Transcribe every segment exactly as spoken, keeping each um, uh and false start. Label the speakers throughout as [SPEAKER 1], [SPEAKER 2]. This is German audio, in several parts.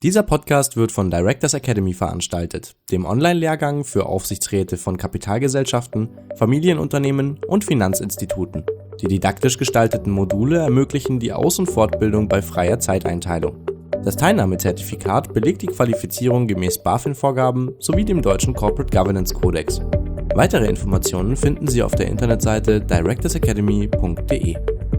[SPEAKER 1] Dieser Podcast wird von Directors Academy veranstaltet, dem Online-Lehrgang für Aufsichtsräte von Kapitalgesellschaften, Familienunternehmen und Finanzinstituten. Die didaktisch gestalteten Module ermöglichen die Aus- und Fortbildung bei freier Zeiteinteilung. Das Teilnahmezertifikat belegt die Qualifizierung gemäß BaFin-Vorgaben sowie dem deutschen Corporate Governance Kodex. Weitere Informationen finden Sie auf der Internetseite directors academy punkt de.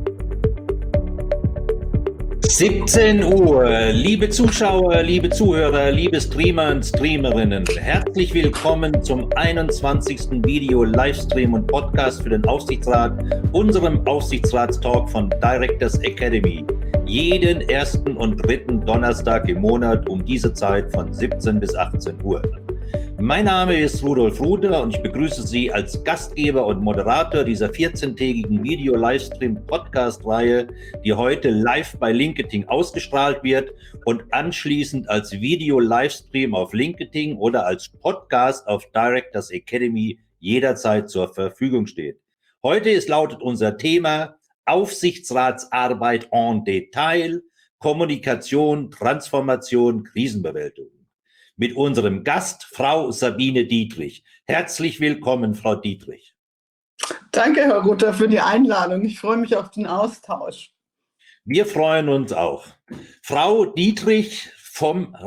[SPEAKER 2] siebzehn Uhr, liebe Zuschauer, liebe Zuhörer, liebe Streamer und Streamerinnen, herzlich willkommen zum einundzwanzigsten Video, Livestream und Podcast für den Aufsichtsrat, unserem Aufsichtsratstalk von Directors Academy. Jeden ersten und dritten Donnerstag im Monat um diese Zeit von siebzehn bis achtzehn Uhr. Mein Name ist Rudolf Ruder und ich begrüße Sie als Gastgeber und Moderator dieser vierzehntägigen Video-Livestream-Podcast-Reihe, die heute live bei LinkedIn ausgestrahlt wird und anschließend als Video-Livestream auf LinkedIn oder als Podcast auf Directors Academy jederzeit zur Verfügung steht. Heute ist lautet unser Thema Aufsichtsratsarbeit en Detail, Kommunikation, Transformation, Krisenbewältigung. Mit unserem Gast, Frau Sabine Dietrich. Herzlich willkommen, Frau Dietrich.
[SPEAKER 3] Danke, Herr Rutter, für die Einladung. Ich freue mich auf den Austausch.
[SPEAKER 2] Wir freuen uns auch. Frau Dietrich vom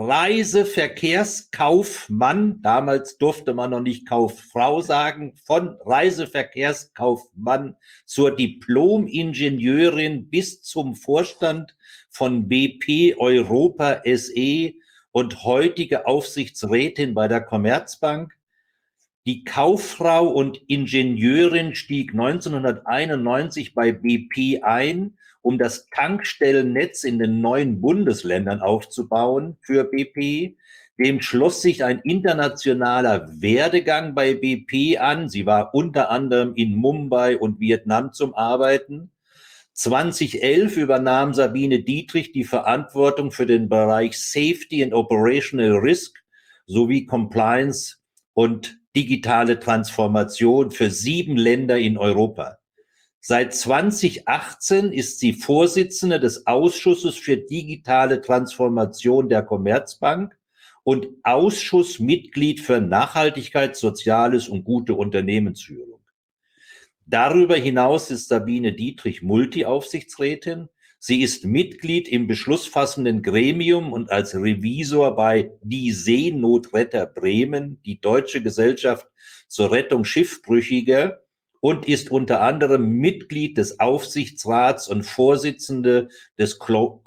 [SPEAKER 2] Reiseverkehrskaufmann, damals durfte man noch nicht Kauffrau sagen, von Reiseverkehrskaufmann zur Diplom-Ingenieurin bis zum Vorstand von B P Europa S E und heutige Aufsichtsrätin bei der Commerzbank. Die Kauffrau und Ingenieurin stieg neunzehnhunderteinundneunzig bei B P ein, um das Tankstellennetz in den neuen Bundesländern aufzubauen für B P. Dem schloss sich ein internationaler Werdegang bei B P an. Sie war unter anderem in Mumbai und Vietnam zum Arbeiten. zweitausendelf übernahm Sabine Dietrich die Verantwortung für den Bereich Safety and Operational Risk sowie Compliance und digitale Transformation für sieben Länder in Europa. Seit zweitausendachtzehn ist sie Vorsitzende des Ausschusses für digitale Transformation der Commerzbank und Ausschussmitglied für Nachhaltigkeit, Soziales und gute Unternehmensführung. Darüber hinaus ist Sabine Dietrich Multi-Aufsichtsrätin. Sie ist Mitglied im beschlussfassenden Gremium und als Revisor bei Die Seenotretter Bremen, die Deutsche Gesellschaft zur Rettung Schiffbrüchiger, und ist unter anderem Mitglied des Aufsichtsrats und Vorsitzende des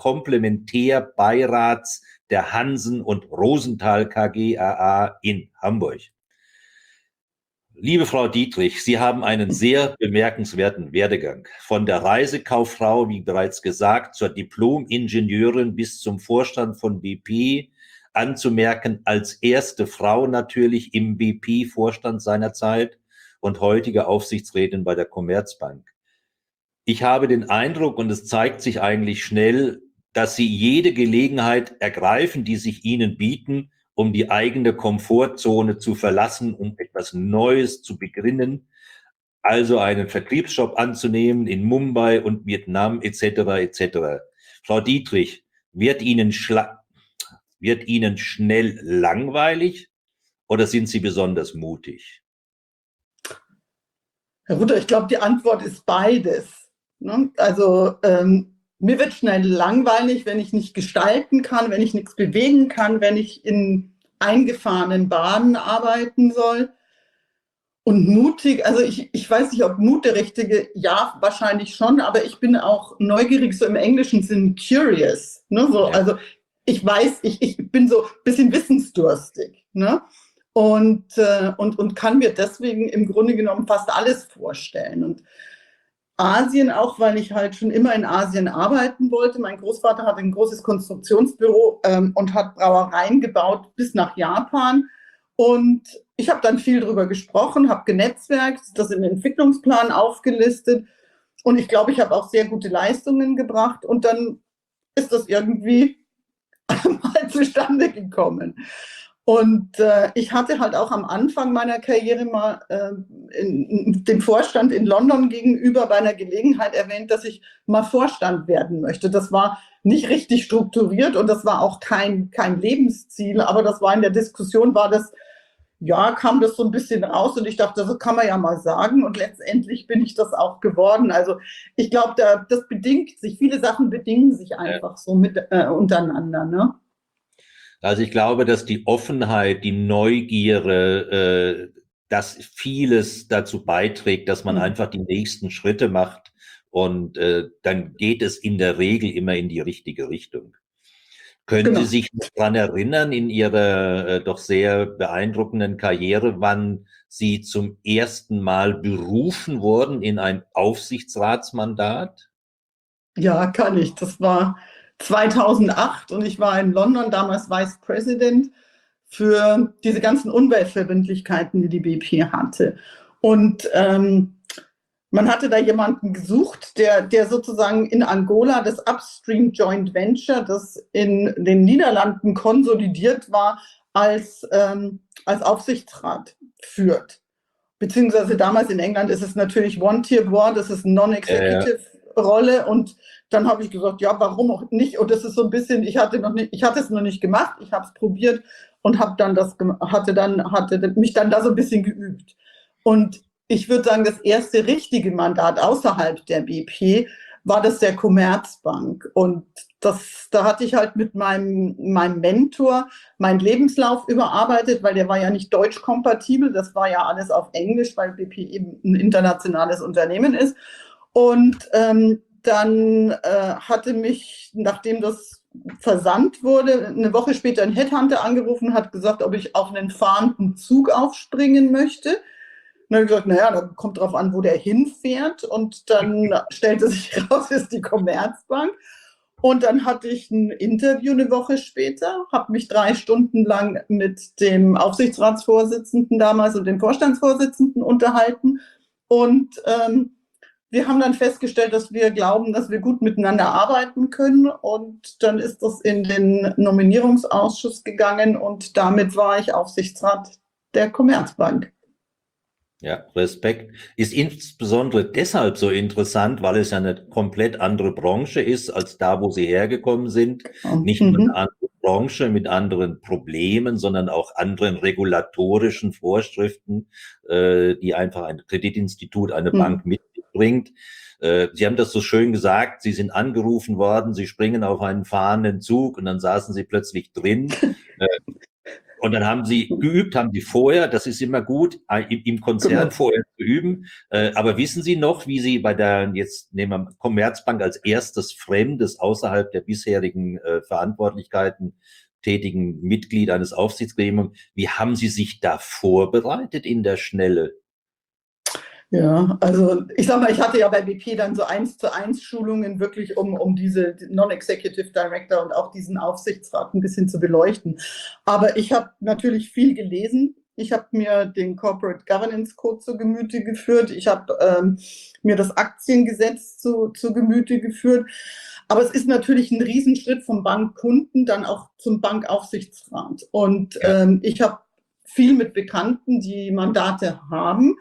[SPEAKER 2] Komplementärbeirats der Hansen und Rosenthal K G A A in Hamburg. Liebe Frau Dietrich, Sie haben einen sehr bemerkenswerten Werdegang. Von der Reisekauffrau, wie bereits gesagt, zur Diplom-Ingenieurin bis zum Vorstand von B P, anzumerken als erste Frau natürlich im B P-Vorstand seiner Zeit und heutige Aufsichtsrätin bei der Commerzbank. Ich habe den Eindruck, und es zeigt sich eigentlich schnell, dass Sie jede Gelegenheit ergreifen, die sich Ihnen bieten, um die eigene Komfortzone zu verlassen, um etwas Neues zu beginnen, also einen Vertriebsjob anzunehmen in Mumbai und Vietnam et cetera et cetera. Frau Dietrich, wird Ihnen, schla- wird Ihnen schnell langweilig oder sind Sie besonders mutig?
[SPEAKER 3] Herr Rutter, ich glaube, die Antwort ist beides. Ne? Also ähm, mir wird schnell langweilig, wenn ich nicht gestalten kann, wenn ich nichts bewegen kann, wenn ich in eingefahrenen Bahnen arbeiten soll. Und mutig, also ich, ich weiß nicht, ob Mut der richtige, ja, wahrscheinlich schon, aber ich bin auch neugierig, so im englischen Sinn curious. Ne? So,
[SPEAKER 2] Ja.
[SPEAKER 3] Also ich weiß, ich, ich bin so ein bisschen wissensdurstig. Ne? Und, äh, und, und kann mir deswegen im Grunde genommen fast alles vorstellen. Und Asien auch, weil ich halt schon immer in Asien arbeiten wollte. Mein Großvater hatte ein großes Konstruktionsbüro ähm, und hat Brauereien gebaut bis nach Japan. Und ich habe dann viel darüber gesprochen, habe genetzwerkt, das im Entwicklungsplan aufgelistet. Und ich glaube, ich habe auch sehr gute Leistungen gebracht. Und dann ist das irgendwie mal zustande gekommen. Und äh, ich hatte halt auch am Anfang meiner Karriere mal äh, in, in, dem Vorstand in London gegenüber bei einer Gelegenheit erwähnt, dass ich mal Vorstand werden möchte. Das war nicht richtig strukturiert und das war auch kein, kein Lebensziel, aber das war in der Diskussion, war das, ja, kam das so ein bisschen raus und ich dachte, das kann man ja mal sagen und letztendlich bin ich das auch geworden. Also ich glaube, da, das bedingt sich, viele Sachen bedingen sich einfach so mit äh, untereinander, ne?
[SPEAKER 2] Also ich glaube, dass die Offenheit, die Neugierde, äh, dass vieles dazu beiträgt, dass man mhm. einfach die nächsten Schritte macht und äh, dann geht es in der Regel immer in die richtige Richtung. Können genau. Sie sich daran erinnern, in Ihrer äh, doch sehr beeindruckenden Karriere, wann Sie zum ersten Mal berufen wurden in ein Aufsichtsratsmandat?
[SPEAKER 3] Ja, kann ich. Das war zweitausendacht und ich war in London, damals Vice President für diese ganzen Umweltverbindlichkeiten, die die B P hatte. Und ähm, man hatte da jemanden gesucht, der, der sozusagen in Angola das Upstream Joint Venture, das in den Niederlanden konsolidiert war, als, ähm, als Aufsichtsrat führt. Beziehungsweise damals in England ist es natürlich One-Tier Board, das ist eine Non-Executive äh, Rolle und dann habe ich gesagt, ja, warum auch nicht? Und das ist so ein bisschen, ich hatte noch nicht, ich hatte es noch nicht gemacht, ich habe es probiert und habe dann das hatte dann hatte mich dann da so ein bisschen geübt. Und ich würde sagen, das erste richtige Mandat außerhalb der B P war das der Commerzbank. Und das, da hatte ich halt mit meinem, meinem Mentor meinen Lebenslauf überarbeitet, weil der war ja nicht deutschkompatibel, das war ja alles auf Englisch, weil B P eben ein internationales Unternehmen ist. Und ähm, dann äh, hatte mich, nachdem das versandt wurde, eine Woche später ein Headhunter angerufen und hat gesagt, ob ich auf einen fahrenden Zug aufspringen möchte. Und dann habe ich gesagt, naja, da kommt drauf an, wo der hinfährt. Und dann stellte sich raus, es ist die Commerzbank. Und dann hatte ich ein Interview eine Woche später, habe mich drei Stunden lang mit dem Aufsichtsratsvorsitzenden damals und dem Vorstandsvorsitzenden unterhalten. Und ähm, wir haben dann festgestellt, dass wir glauben, dass wir gut miteinander arbeiten können. Und dann ist das in den Nominierungsausschuss gegangen und damit war ich Aufsichtsrat der Commerzbank.
[SPEAKER 2] Ja, Respekt. Ist insbesondere deshalb so interessant, weil es ja eine komplett andere Branche ist, als da, wo Sie hergekommen sind. Oh, Nicht nur eine andere Branche mit anderen Problemen, sondern auch anderen regulatorischen Vorschriften, äh, die einfach ein Kreditinstitut, eine mhm. Bank mitbringt. Äh, Sie haben das so schön gesagt, Sie sind angerufen worden, Sie springen auf einen fahrenden Zug und dann saßen Sie plötzlich drin. äh, Und dann haben Sie geübt, haben Sie vorher, das ist immer gut, im Konzern genau. vorher zu üben. Äh, aber wissen Sie noch, wie Sie bei der, jetzt nehmen wir Commerzbank als erstes Fremdes außerhalb der bisherigen äh, Verantwortlichkeiten tätigen Mitglied eines Aufsichtsgremiums, wie haben Sie sich da vorbereitet in der Schnelle?
[SPEAKER 3] Ja, also ich sag mal, ich hatte ja bei B P dann so eins zu eins Schulungen wirklich, um, um diese Non-Executive Director und auch diesen Aufsichtsrat ein bisschen zu beleuchten. Aber ich habe natürlich viel gelesen. Ich habe mir den Corporate Governance Code zu Gemüte geführt. Ich habe ähm, mir das Aktiengesetz zu, zu Gemüte geführt. Aber es ist natürlich ein Riesenschritt vom Bankkunden dann auch zum Bankaufsichtsrat. Und ja. ähm, ich habe viel mit Bekannten, die Mandate haben,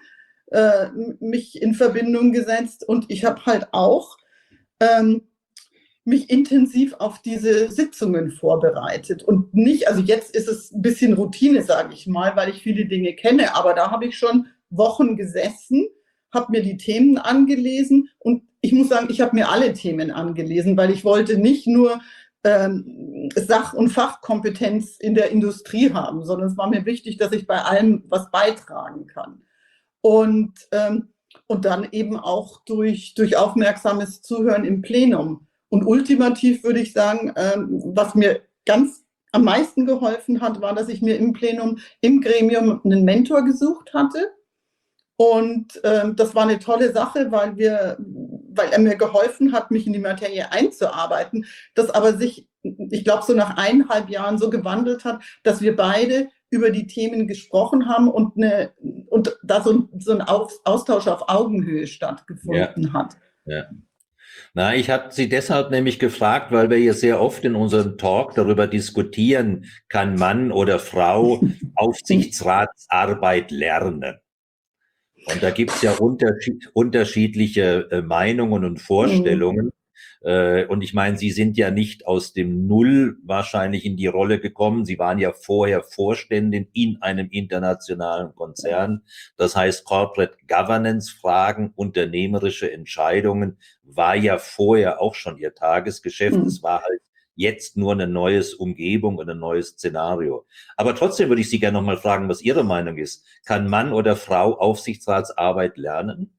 [SPEAKER 3] mich in Verbindung gesetzt und ich habe halt auch ähm, mich intensiv auf diese Sitzungen vorbereitet und nicht, also jetzt ist es ein bisschen Routine, sage ich mal, weil ich viele Dinge kenne, aber da habe ich schon Wochen gesessen, habe mir die Themen angelesen und ich muss sagen, ich habe mir alle Themen angelesen, weil ich wollte nicht nur ähm, Sach- und Fachkompetenz in der Industrie haben, sondern es war mir wichtig, dass ich bei allem was beitragen kann. Und, ähm, und dann eben auch durch, durch aufmerksames Zuhören im Plenum. Und ultimativ würde ich sagen, ähm, was mir ganz am meisten geholfen hat, war, dass ich mir im Plenum, im Gremium einen Mentor gesucht hatte. Und ähm, das war eine tolle Sache, weil, wir, weil er mir geholfen hat, mich in die Materie einzuarbeiten, das aber sich, ich glaube, so nach eineinhalb Jahren so gewandelt hat, dass wir beide über die Themen gesprochen haben und, eine, und da so, so ein Austausch auf Augenhöhe stattgefunden
[SPEAKER 2] ja.
[SPEAKER 3] hat.
[SPEAKER 2] Ja. Na, ich habe Sie deshalb nämlich gefragt, weil wir hier sehr oft in unserem Talk darüber diskutieren, kann Mann oder Frau Aufsichtsratsarbeit lernen? Und da gibt's ja unterschied unterschiedliche äh, Meinungen und Vorstellungen. Äh, und ich meine, Sie sind ja nicht aus dem Null wahrscheinlich in die Rolle gekommen. Sie waren ja vorher Vorständin in einem internationalen Konzern. Das heißt, Corporate Governance Fragen, unternehmerische Entscheidungen war ja vorher auch schon Ihr Tagesgeschäft.
[SPEAKER 3] Mhm.
[SPEAKER 2] Es war halt jetzt nur eine neue Umgebung und ein neues Szenario. Aber trotzdem würde ich Sie gerne nochmal fragen, was Ihre Meinung ist. Kann Mann oder Frau Aufsichtsratsarbeit lernen?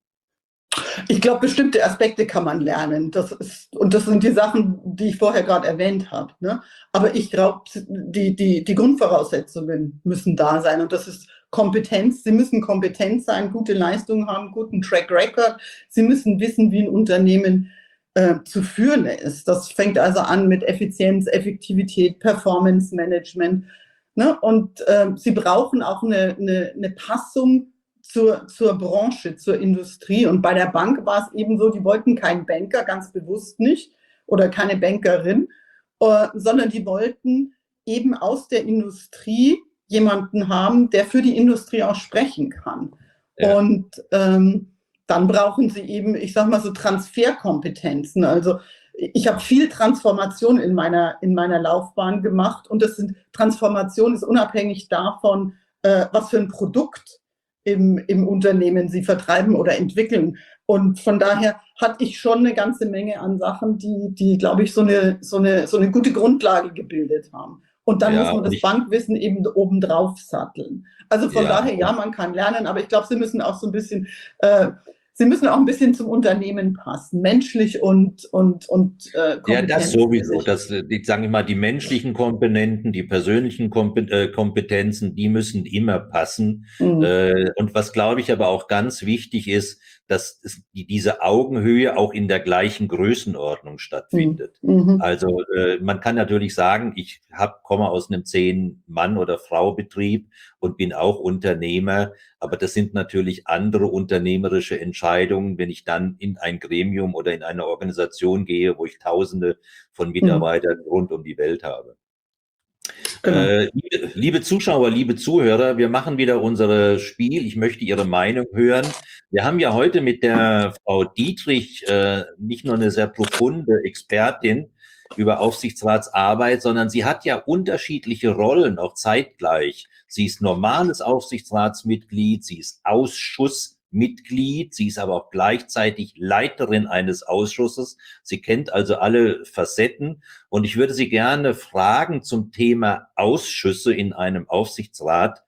[SPEAKER 3] Ich glaube, bestimmte Aspekte kann man lernen. Das ist, und das sind die Sachen, die ich vorher gerade erwähnt habe. Ne? Aber ich glaube, die, die, die Grundvoraussetzungen müssen da sein. Und das ist Kompetenz. Sie müssen kompetent sein, gute Leistungen haben, guten Track Record. Sie müssen wissen, wie ein Unternehmen äh, zu führen ist. Das fängt also an mit Effizienz, Effektivität, Performance Management. Ne? Und äh, sie brauchen auch eine, eine, eine Passung zur, zur Branche, zur Industrie. Und bei der Bank war es eben so, die wollten keinen Banker, ganz bewusst nicht, oder keine Bankerin, äh, sondern die wollten eben aus der Industrie jemanden haben, der für die Industrie auch sprechen kann. Ja. Und ähm, dann brauchen sie eben, ich sag mal so, Transferkompetenzen. Also ich habe viel Transformation in meiner, in meiner Laufbahn gemacht, und das sind, Transformation ist unabhängig davon, äh, was für ein Produkt im, im Unternehmen sie vertreiben oder entwickeln. Und von daher hatte ich schon eine ganze Menge an Sachen, die, die glaube ich, so eine, so, eine, so eine gute Grundlage gebildet haben. Und dann ja, muss man das ich, Bankwissen eben obendrauf satteln. Also von ja, daher, ja, man kann lernen, aber ich glaube, sie müssen auch so ein bisschen, äh, sie müssen auch ein bisschen zum Unternehmen passen, menschlich und und und
[SPEAKER 2] äh, ja, das sowieso. Das, die, sagen wir mal, die menschlichen Komponenten, die persönlichen Kompetenzen, die müssen immer passen. Mhm. Äh, und was, glaube ich, aber auch ganz wichtig ist, dass es, die, diese Augenhöhe auch in der gleichen Größenordnung stattfindet. Mhm. Also äh, man kann natürlich sagen, ich hab, komme aus einem zehn-Mann- oder Frau-Betrieb und bin auch Unternehmer, aber das sind natürlich andere unternehmerische Entscheidungen, wenn ich dann in ein Gremium oder in eine Organisation gehe, wo ich Tausende von Mitarbeitern mhm. rund um die Welt habe. Genau. Äh, liebe, liebe Zuschauer, liebe Zuhörer, wir machen wieder unser Spiel. Ich möchte Ihre Meinung hören. Wir haben ja heute mit der Frau Dietrich äh, nicht nur eine sehr profunde Expertin über Aufsichtsratsarbeit, sondern sie hat ja unterschiedliche Rollen, auch zeitgleich. Sie ist normales Aufsichtsratsmitglied, sie ist Ausschussmitglied, sie ist aber auch gleichzeitig Leiterin eines Ausschusses. Sie kennt also alle Facetten. Und ich würde Sie gerne fragen zum Thema Ausschüsse in einem Aufsichtsrat.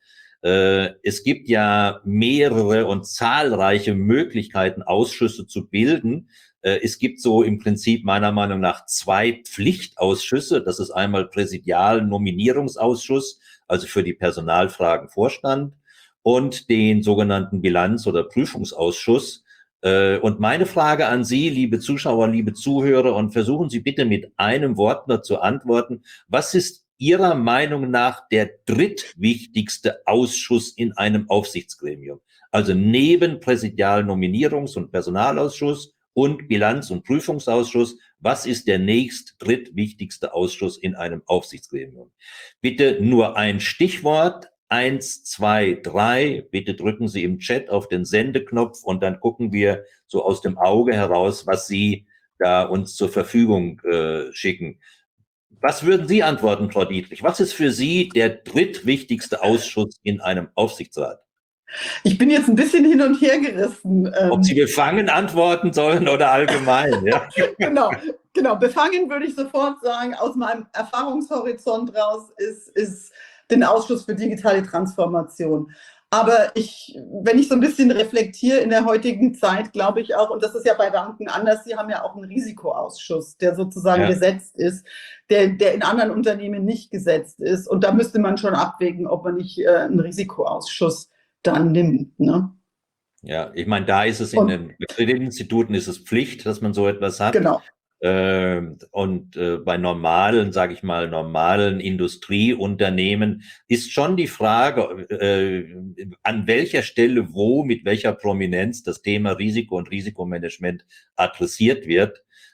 [SPEAKER 2] Es gibt ja mehrere und zahlreiche Möglichkeiten, Ausschüsse zu bilden. Es gibt so im Prinzip meiner Meinung nach zwei Pflichtausschüsse. Das ist einmal Präsidialnominierungsausschuss, also für die Personalfragen Vorstand, und den sogenannten Bilanz- oder Prüfungsausschuss. Und meine Frage an Sie, liebe Zuschauer, liebe Zuhörer, und versuchen Sie bitte mit einem Wort nur zu antworten. Was ist Ihrer Meinung nach der drittwichtigste Ausschuss in einem Aufsichtsgremium? Also neben Präsidialnominierungs- und Personalausschuss und Bilanz- und Prüfungsausschuss, was ist der nächst drittwichtigste Ausschuss in einem Aufsichtsgremium? Bitte nur ein Stichwort. Eins, zwei, drei. Bitte drücken Sie im Chat auf den Sendeknopf und dann gucken wir so aus dem Auge heraus, was Sie da uns zur Verfügung äh, schicken. Was würden Sie antworten, Frau Dietrich? Was ist für Sie der drittwichtigste Ausschuss in einem Aufsichtsrat?
[SPEAKER 3] Ich bin jetzt ein bisschen hin und her gerissen.
[SPEAKER 2] Ob Sie befangen antworten sollen oder allgemein, ja?
[SPEAKER 3] Genau, genau. Befangen würde ich sofort sagen, aus meinem Erfahrungshorizont raus ist, ist den Ausschuss für digitale Transformation. Aber ich, wenn ich so ein bisschen reflektiere in der heutigen Zeit, glaube ich auch, und das ist ja bei Banken anders, sie haben ja auch einen Risikoausschuss, der sozusagen ja. gesetzt ist, der, der in anderen Unternehmen nicht gesetzt ist. Und da müsste man schon abwägen, ob man nicht äh, einen Risikoausschuss dann nimmt. Ne?
[SPEAKER 2] Ja, ich meine, da ist es in und, den Kreditinstituten ist es Pflicht, dass man so etwas hat.
[SPEAKER 3] Genau.
[SPEAKER 2] Äh, und äh, bei normalen, sage ich mal, normalen Industrieunternehmen ist schon die Frage, äh, an welcher Stelle, wo, mit welcher Prominenz das Thema Risiko und Risikomanagement adressiert wird.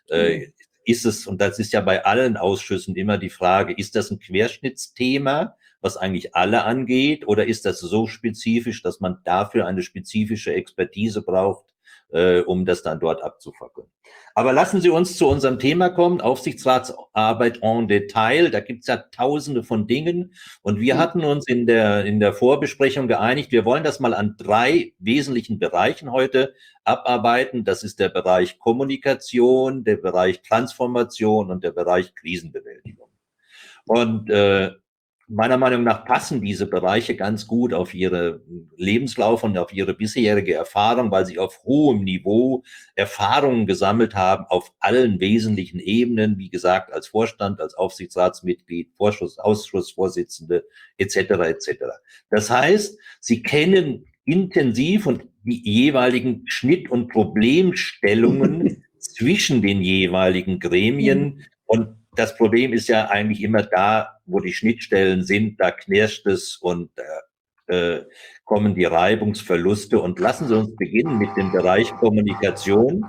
[SPEAKER 2] äh, ist es, und das ist ja bei allen Ausschüssen immer die Frage, ist das ein Querschnittsthema, was eigentlich alle angeht, oder ist das so spezifisch, dass man dafür eine spezifische Expertise braucht, äh, um das dann dort abzufackeln? Aber lassen Sie uns zu unserem Thema kommen, Aufsichtsratsarbeit en Detail. Da gibt's ja tausende von Dingen. Und wir hatten uns in der, in der Vorbesprechung geeinigt, wir wollen das mal an drei wesentlichen Bereichen heute abarbeiten. Das ist der Bereich Kommunikation, der Bereich Transformation und der Bereich Krisenbewältigung. Und äh, meiner Meinung nach passen diese Bereiche ganz gut auf ihre Lebenslauf und auf ihre bisherige Erfahrung, weil sie auf hohem Niveau Erfahrungen gesammelt haben auf allen wesentlichen Ebenen, wie gesagt, als Vorstand, als Aufsichtsratsmitglied, Vorschuss, Ausschussvorsitzende et cetera et cetera. Das heißt, sie kennen intensiv und die jeweiligen Schnitt- und Problemstellungen zwischen den jeweiligen Gremien. Und das Problem ist ja eigentlich immer da, wo die Schnittstellen sind, da knirscht es und äh, kommen die Reibungsverluste. Und lassen Sie uns beginnen mit dem Bereich Kommunikation.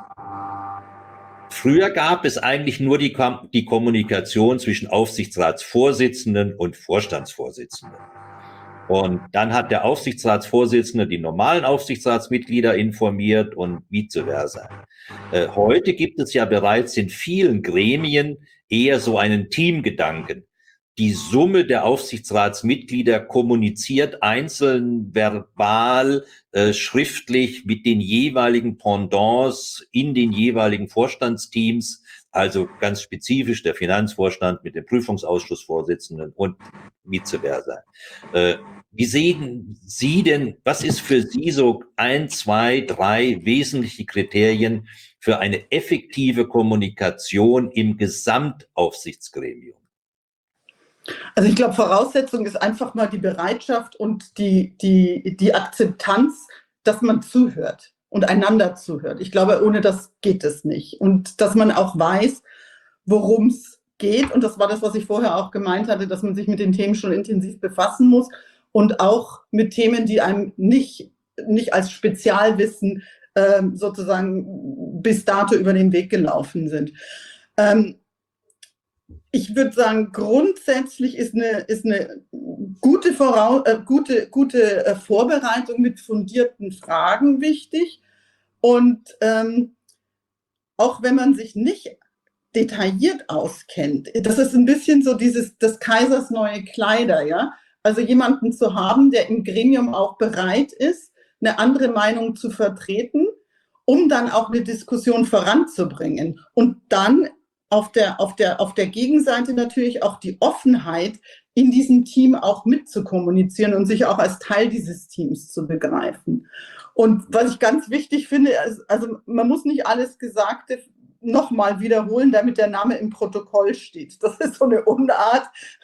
[SPEAKER 2] Früher gab es eigentlich nur die, die Kommunikation zwischen Aufsichtsratsvorsitzenden und Vorstandsvorsitzenden. Und dann hat der Aufsichtsratsvorsitzende die normalen Aufsichtsratsmitglieder informiert und vice versa. Äh, heute gibt es ja bereits in vielen Gremien eher so einen Teamgedanken. Die Summe der Aufsichtsratsmitglieder kommuniziert einzeln, verbal, äh, schriftlich mit den jeweiligen Pendants in den jeweiligen Vorstandsteams, also ganz spezifisch der Finanzvorstand mit dem Prüfungsausschussvorsitzenden und vice versa. Äh, wie sehen Sie denn, was ist für Sie so ein, zwei, drei wesentliche Kriterien für eine effektive Kommunikation im Gesamtaufsichtsgremium?
[SPEAKER 3] Also ich glaube, Voraussetzung ist einfach mal die Bereitschaft und die, die, die Akzeptanz, dass man zuhört und einander zuhört. Ich glaube, ohne das geht es nicht. Und dass man auch weiß, worum es geht. Und das war das, was ich vorher auch gemeint hatte, dass man sich mit den Themen schon intensiv befassen muss und auch mit Themen, die einem nicht, nicht als Spezialwissen äh, sozusagen bis dato über den Weg gelaufen sind. Ähm, Ich würde sagen, grundsätzlich ist eine, ist eine gute, Voraus-, äh, gute, gute äh, Vorbereitung mit fundierten Fragen wichtig. Und ähm, auch wenn man sich nicht detailliert auskennt, das ist ein bisschen so dieses des Kaisers neue Kleider, ja. Also jemanden zu haben, der im Gremium auch bereit ist, eine andere Meinung zu vertreten, um dann auch eine Diskussion voranzubringen. Und dann auf der, auf der, auf der Gegenseite natürlich auch die Offenheit, in diesem Team auch mitzukommunizieren und sich auch als Teil dieses Teams zu begreifen. Und was ich ganz wichtig finde, also man muss nicht alles Gesagte nochmal wiederholen, damit der Name im Protokoll steht. Das ist so eine Unart,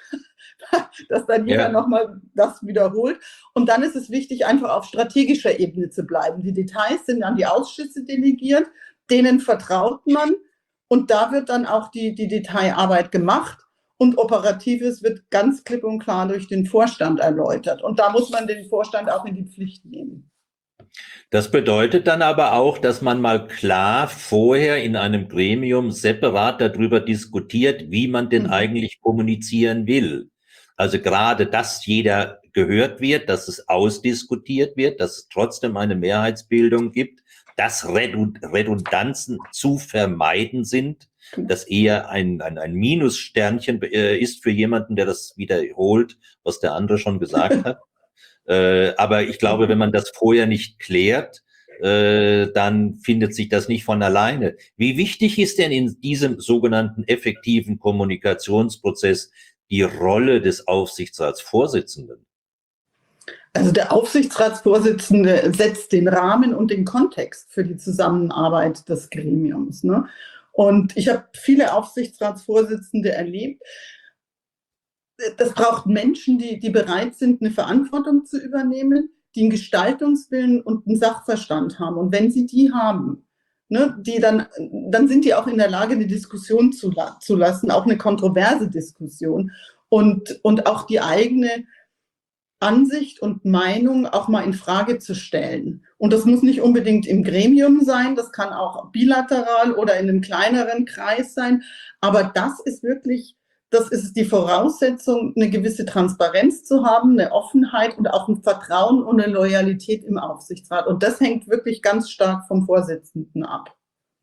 [SPEAKER 3] dass dann jeder ja. nochmal das wiederholt. Und dann ist es wichtig, einfach auf strategischer Ebene zu bleiben. Die Details sind an die Ausschüsse delegiert, denen vertraut man. Und da wird dann auch die, die Detailarbeit gemacht und Operatives wird ganz klipp und klar durch den Vorstand erläutert. Und da muss man den Vorstand auch in die Pflicht nehmen.
[SPEAKER 2] Das bedeutet dann aber auch, dass man mal klar vorher in einem Gremium separat darüber diskutiert, wie man denn mhm. eigentlich kommunizieren will. Also gerade, dass jeder gehört wird, dass es ausdiskutiert wird, dass es trotzdem eine Mehrheitsbildung gibt, dass Redundanzen zu vermeiden sind, dass eher ein, ein, ein Minussternchen äh, ist für jemanden, der das wiederholt, was der andere schon gesagt hat. äh, aber ich glaube, wenn man das vorher nicht klärt, äh, dann findet sich das nicht von alleine. Wie wichtig ist denn in diesem sogenannten effektiven Kommunikationsprozess die Rolle des Aufsichtsratsvorsitzenden?
[SPEAKER 3] Also der Aufsichtsratsvorsitzende setzt den Rahmen und den Kontext für die Zusammenarbeit des Gremiums, ne? Und ich habe viele Aufsichtsratsvorsitzende erlebt. Das braucht Menschen, die, die bereit sind, eine Verantwortung zu übernehmen, die einen Gestaltungswillen und einen Sachverstand haben. Und wenn sie die haben, ne, die dann, dann sind die auch in der Lage, eine Diskussion zu, zu lassen, auch eine kontroverse Diskussion und, und auch die eigene Ansicht und Meinung auch mal in Frage zu stellen. Und das muss nicht unbedingt im Gremium sein, das kann auch bilateral oder in einem kleineren Kreis sein. Aber das ist wirklich, das ist die Voraussetzung, eine gewisse Transparenz zu haben, eine Offenheit und auch ein Vertrauen und eine Loyalität im Aufsichtsrat. Und das hängt wirklich ganz stark vom Vorsitzenden ab.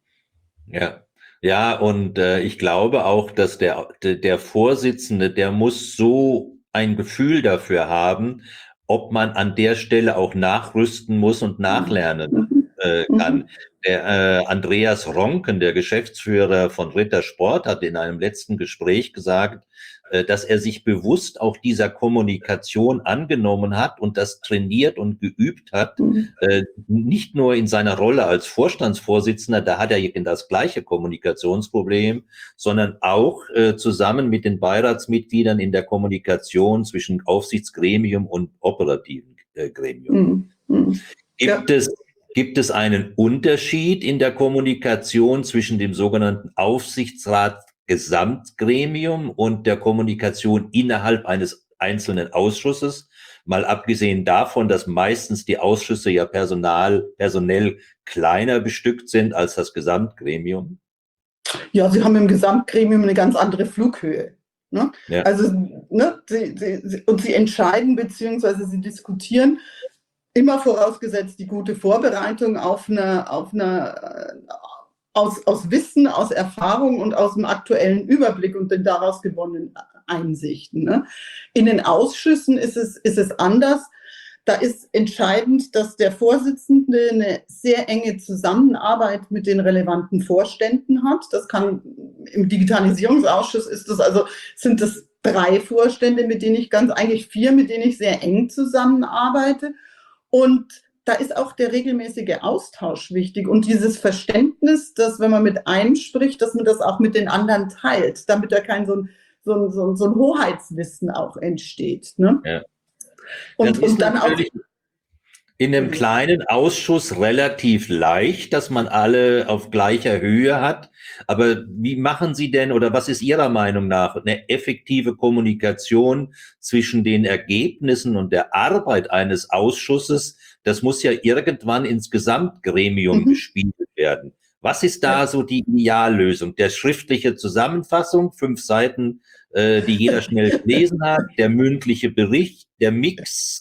[SPEAKER 2] Ja. Ja, und äh, ich glaube auch, dass der, der Vorsitzende, der muss so ein Gefühl dafür haben, ob man an der Stelle auch nachrüsten muss und nachlernen äh, kann. Der äh, Andreas Ronken, der Geschäftsführer von Ritter Sport, hat in einem letzten Gespräch gesagt, äh, dass er sich bewusst auch dieser Kommunikation angenommen hat und das trainiert und geübt hat, äh, nicht nur in seiner Rolle als Vorstandsvorsitzender, da hat er das gleiche Kommunikationsproblem, sondern auch äh, zusammen mit den Beiratsmitgliedern in der Kommunikation zwischen Aufsichtsgremium und operativen äh, Gremium.
[SPEAKER 3] Mhm.
[SPEAKER 2] Gibt
[SPEAKER 3] Ja.
[SPEAKER 2] es Gibt es einen Unterschied in der Kommunikation zwischen dem sogenannten Aufsichtsrat Gesamtgremium und der Kommunikation innerhalb eines einzelnen Ausschusses? Mal abgesehen davon, dass meistens die Ausschüsse ja personal, personell kleiner bestückt sind als das Gesamtgremium.
[SPEAKER 3] Ja, sie haben im Gesamtgremium eine ganz andere Flughöhe. Ne?
[SPEAKER 2] Ja.
[SPEAKER 3] Also, ne, sie, sie, und sie entscheiden beziehungsweise sie diskutieren, immer vorausgesetzt die gute Vorbereitung auf eine, auf eine aus, aus Wissen, aus Erfahrung und aus dem aktuellen Überblick und den daraus gewonnenen Einsichten. Ne? In den Ausschüssen ist es, ist es anders. Da ist entscheidend, dass der Vorsitzende eine sehr enge Zusammenarbeit mit den relevanten Vorständen hat. Das kann im Digitalisierungsausschuss ist das also sind das drei Vorstände, mit denen ich ganz eigentlich vier, mit denen ich sehr eng zusammenarbeite. Und da ist auch der regelmäßige Austausch wichtig und dieses Verständnis, dass wenn man mit einem spricht, dass man das auch mit den anderen teilt, damit da kein so ein, so ein, so ein, so ein Hoheitswissen auch entsteht. Ne?
[SPEAKER 2] Ja.
[SPEAKER 3] Und, und dann auch
[SPEAKER 2] in einem kleinen Ausschuss relativ leicht, dass man alle auf gleicher Höhe hat. Aber wie machen Sie denn oder was ist Ihrer Meinung nach eine effektive Kommunikation zwischen den Ergebnissen und der Arbeit eines Ausschusses? Das muss ja irgendwann ins Gesamtgremium mhm. gespiegelt werden. Was ist da ja. so die Ideallösung? Der schriftliche Zusammenfassung, fünf Seiten, äh, die jeder schnell gelesen hat, der mündliche Bericht, der Mix?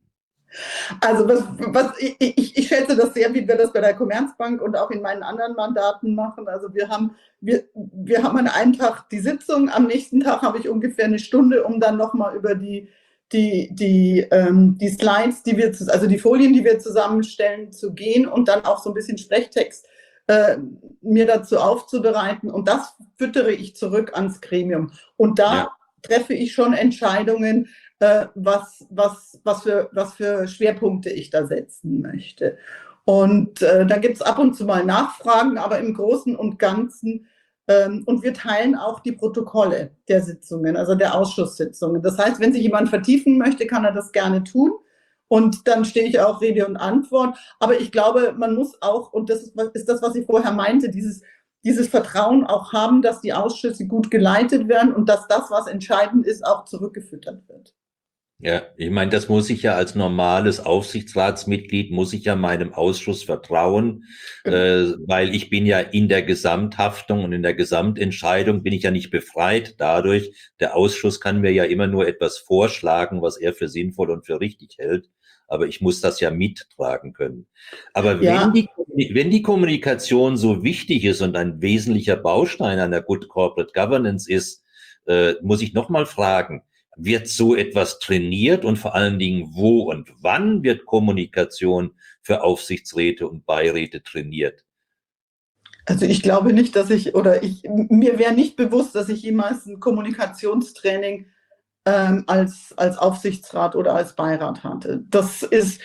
[SPEAKER 3] Also was, was ich, ich, ich schätze das sehr, wie wir das bei der Commerzbank und auch in meinen anderen Mandaten machen. Also wir haben, wir, wir haben an einem Tag die Sitzung, am nächsten Tag habe ich ungefähr eine Stunde, um dann nochmal über die, die, die, ähm, die Slides, die wir, also die Folien, die wir zusammenstellen, zu gehen und dann auch so ein bisschen Sprechtext äh, mir dazu aufzubereiten. Und das füttere ich zurück ans Gremium. Und da ja. treffe ich schon Entscheidungen, äh, was, was, was, für, was für Schwerpunkte ich da setzen möchte. Und äh, da gibt es ab und zu mal Nachfragen, aber im Großen und Ganzen, ähm, und wir teilen auch die Protokolle der Sitzungen, also der Ausschusssitzungen. Das heißt, wenn sich jemand vertiefen möchte, kann er das gerne tun. Und dann stehe ich auch Rede und Antwort. Aber ich glaube, man muss auch, und das ist, ist das, was ich vorher meinte, dieses, dieses Vertrauen auch haben, dass die Ausschüsse gut geleitet werden und dass das, was entscheidend ist, auch zurückgefüttert wird.
[SPEAKER 2] Ja, ich meine, das muss ich ja als normales Aufsichtsratsmitglied, muss ich ja meinem Ausschuss vertrauen, mhm. äh, weil ich bin ja in der Gesamthaftung und in der Gesamtentscheidung bin ich ja nicht befreit dadurch. Der Ausschuss kann mir ja immer nur etwas vorschlagen, was er für sinnvoll und für richtig hält, aber ich muss das ja mittragen können. Aber ja. wenn die, wenn die Kommunikation so wichtig ist und ein wesentlicher Baustein einer Good Corporate Governance ist, äh, muss ich nochmal fragen, wird so etwas trainiert und vor allen Dingen wo und wann wird Kommunikation für Aufsichtsräte und Beiräte trainiert?
[SPEAKER 3] Also ich glaube nicht, dass ich, oder ich, mir wäre nicht bewusst, dass ich jemals ein Kommunikationstraining ähm, als, als Aufsichtsrat oder als Beirat hatte. Das ist,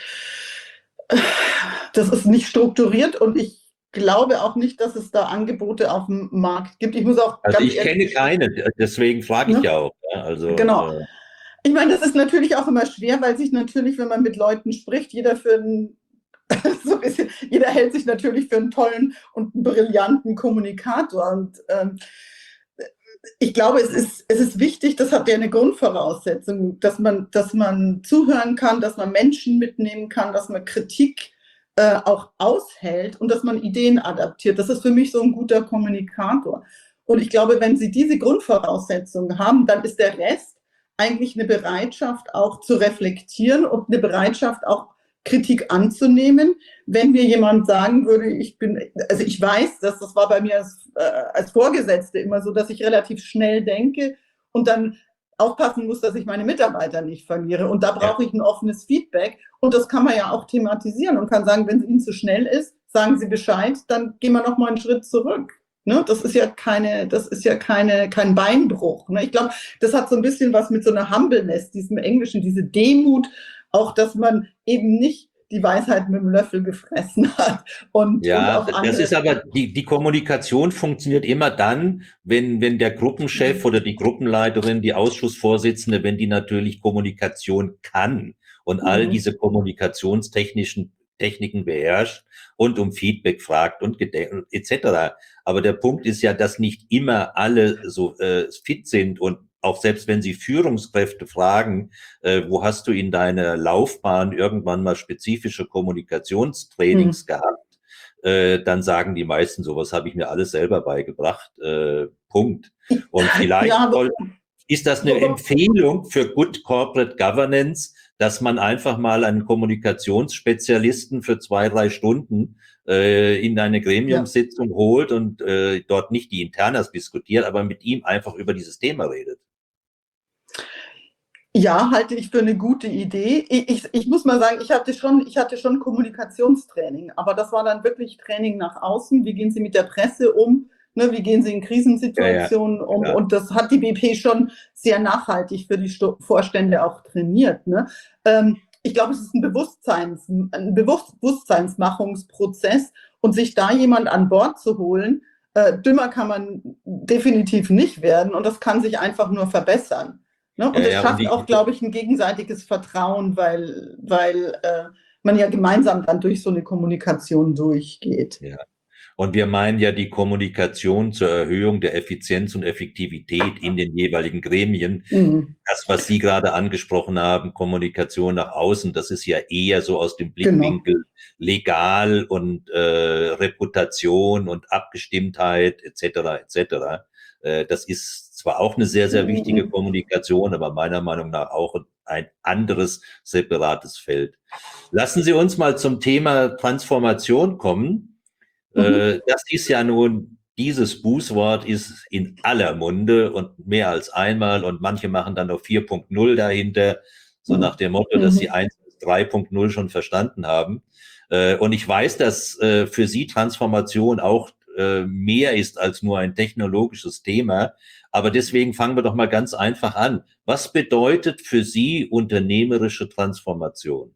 [SPEAKER 3] das ist nicht strukturiert und ich glaube auch nicht, dass es da Angebote auf dem Markt gibt. Ich muss auch
[SPEAKER 2] also ich kenne keine, deswegen frage ich ja, ja auch. Ja, also,
[SPEAKER 3] genau.
[SPEAKER 2] Äh,
[SPEAKER 3] ich meine, das ist natürlich auch immer schwer, weil sich natürlich, wenn man mit Leuten spricht, jeder für einen, so ein bisschen, jeder hält sich natürlich für einen tollen und einen brillanten Kommunikator. Und ähm, ich glaube, es ist, es ist wichtig, das hat ja eine Grundvoraussetzung, dass man, dass man zuhören kann, dass man Menschen mitnehmen kann, dass man Kritik äh, auch aushält und dass man Ideen adaptiert. Das ist für mich so ein guter Kommunikator. Und ich glaube, wenn Sie diese Grundvoraussetzungen haben, dann ist der Rest eigentlich eine Bereitschaft auch zu reflektieren und eine Bereitschaft auch Kritik anzunehmen. Wenn mir jemand sagen würde, ich bin, also ich weiß, dass das war bei mir als, äh, als Vorgesetzte immer so, dass ich relativ schnell denke und dann aufpassen muss, dass ich meine Mitarbeiter nicht verliere. Und da brauche ich ein offenes Feedback. Und das kann man ja auch thematisieren und kann sagen, wenn es Ihnen zu schnell ist, sagen Sie Bescheid, dann gehen wir noch mal einen Schritt zurück. Ne? Das ist ja keine, das ist ja keine, kein Beinbruch. Ne? Ich glaube, das hat so ein bisschen was mit so einer Humbleness, diesem Englischen, diese Demut, auch, dass man eben nicht die Weisheit mit dem Löffel gefressen hat. Und,
[SPEAKER 2] Ja,
[SPEAKER 3] und auch
[SPEAKER 2] das ist aber, die, die Kommunikation funktioniert immer dann, wenn, wenn der Gruppenchef oder die Gruppenleiterin, die Ausschussvorsitzende, wenn die natürlich Kommunikation kann und all
[SPEAKER 3] Mhm.
[SPEAKER 2] diese kommunikationstechnischen Techniken beherrscht und um Feedback fragt und et cetera. Aber der Punkt ist ja, dass nicht immer alle so äh, fit sind und auch selbst wenn Sie Führungskräfte fragen, äh, wo hast du in deiner Laufbahn irgendwann mal spezifische Kommunikationstrainings
[SPEAKER 3] Mhm.
[SPEAKER 2] gehabt, äh, dann sagen die meisten, sowas habe ich mir alles selber beigebracht, äh, Punkt. Und vielleicht
[SPEAKER 3] Ja,
[SPEAKER 2] soll, ist das eine Empfehlung für Good Corporate Governance, dass man einfach mal einen Kommunikationsspezialisten für zwei, drei Stunden äh, in eine Gremiumssitzung ja. holt und äh, dort nicht die Internas diskutiert, aber mit ihm einfach über dieses Thema redet.
[SPEAKER 3] Ja, halte ich für eine gute Idee. Ich, ich, ich muss mal sagen, ich hatte schon, ich hatte schon Kommunikationstraining, aber das war dann wirklich Training nach außen. Wie gehen Sie mit der Presse um? Ne, wie gehen Sie in Krisensituationen ja, ja, um? Und das hat die B P schon sehr nachhaltig für die Sto- Vorstände auch trainiert. Ne? Ähm, ich glaube, es ist ein, Bewusstseins, ein Bewusstseinsmachungsprozess und sich da jemand an Bord zu holen, äh, dümmer kann man definitiv nicht werden und das kann sich einfach nur verbessern. Ne? Und es ja, ja, schafft auch, glaube ich, ein gegenseitiges Vertrauen, weil, weil äh, man ja gemeinsam dann durch so eine Kommunikation durchgeht.
[SPEAKER 2] Ja. Und wir meinen ja die Kommunikation zur Erhöhung der Effizienz und Effektivität in den jeweiligen Gremien. Mhm. Das, was Sie gerade angesprochen haben, Kommunikation nach außen, das ist ja eher so aus dem Blickwinkel genau. legal und äh, Reputation und Abgestimmtheit et cetera et cetera. Äh, das ist zwar auch eine sehr, sehr wichtige mhm. Kommunikation, aber meiner Meinung nach auch ein anderes, separates Feld. Lassen Sie uns mal zum Thema Transformation kommen. Mhm. Das ist ja nun, dieses Bußwort ist in aller Munde und mehr als einmal und manche machen dann noch vier Punkt null dahinter, so nach dem Motto, dass sie eins bis drei Punkt null schon verstanden haben. Und ich weiß, dass für Sie Transformation auch mehr ist als nur ein technologisches Thema, aber deswegen fangen wir doch mal ganz einfach an. Was bedeutet für Sie unternehmerische Transformation?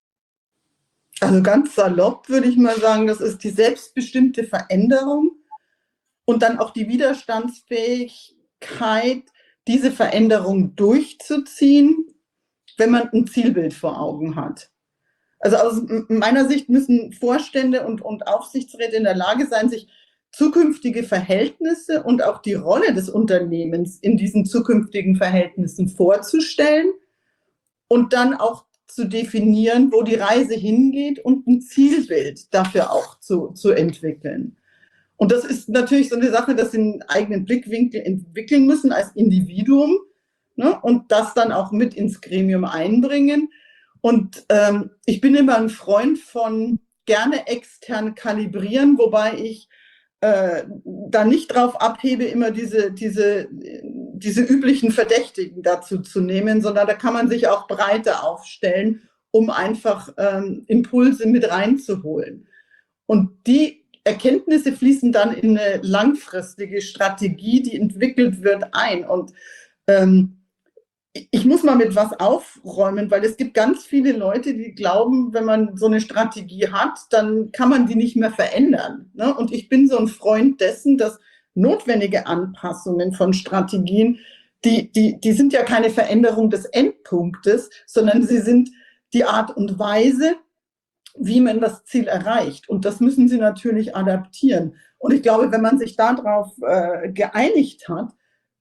[SPEAKER 3] Also ganz salopp würde ich mal sagen, das ist die selbstbestimmte Veränderung und dann auch die Widerstandsfähigkeit, diese Veränderung durchzuziehen, wenn man ein Zielbild vor Augen hat. Also aus meiner Sicht müssen Vorstände und, und Aufsichtsräte in der Lage sein, sich zukünftige Verhältnisse und auch die Rolle des Unternehmens in diesen zukünftigen Verhältnissen vorzustellen und dann auch zu definieren, wo die Reise hingeht und ein Zielbild dafür auch zu, zu entwickeln. Und das ist natürlich so eine Sache, dass sie einen eigenen Blickwinkel entwickeln müssen als Individuum, ne, und das dann auch mit ins Gremium einbringen. Und ähm, ich bin immer ein Freund von gerne extern kalibrieren, wobei ich äh, da nicht drauf abhebe, immer diese, diese, diese üblichen Verdächtigen dazu zu nehmen, sondern da kann man sich auch breiter aufstellen, um einfach ähm, Impulse mit reinzuholen. Und die Erkenntnisse fließen dann in eine langfristige Strategie, die entwickelt wird, ein. Und ähm, ich muss mal mit was aufräumen, weil es gibt ganz viele Leute, die glauben, wenn man so eine Strategie hat, dann kann man die nicht mehr verändern. Ne? Und ich bin so ein Freund dessen, dass notwendige Anpassungen von Strategien, die, die, die sind ja keine Veränderung des Endpunktes, sondern sie sind die Art und Weise, wie man das Ziel erreicht. Und das müssen sie natürlich adaptieren. Und ich glaube, wenn man sich darauf äh, geeinigt hat,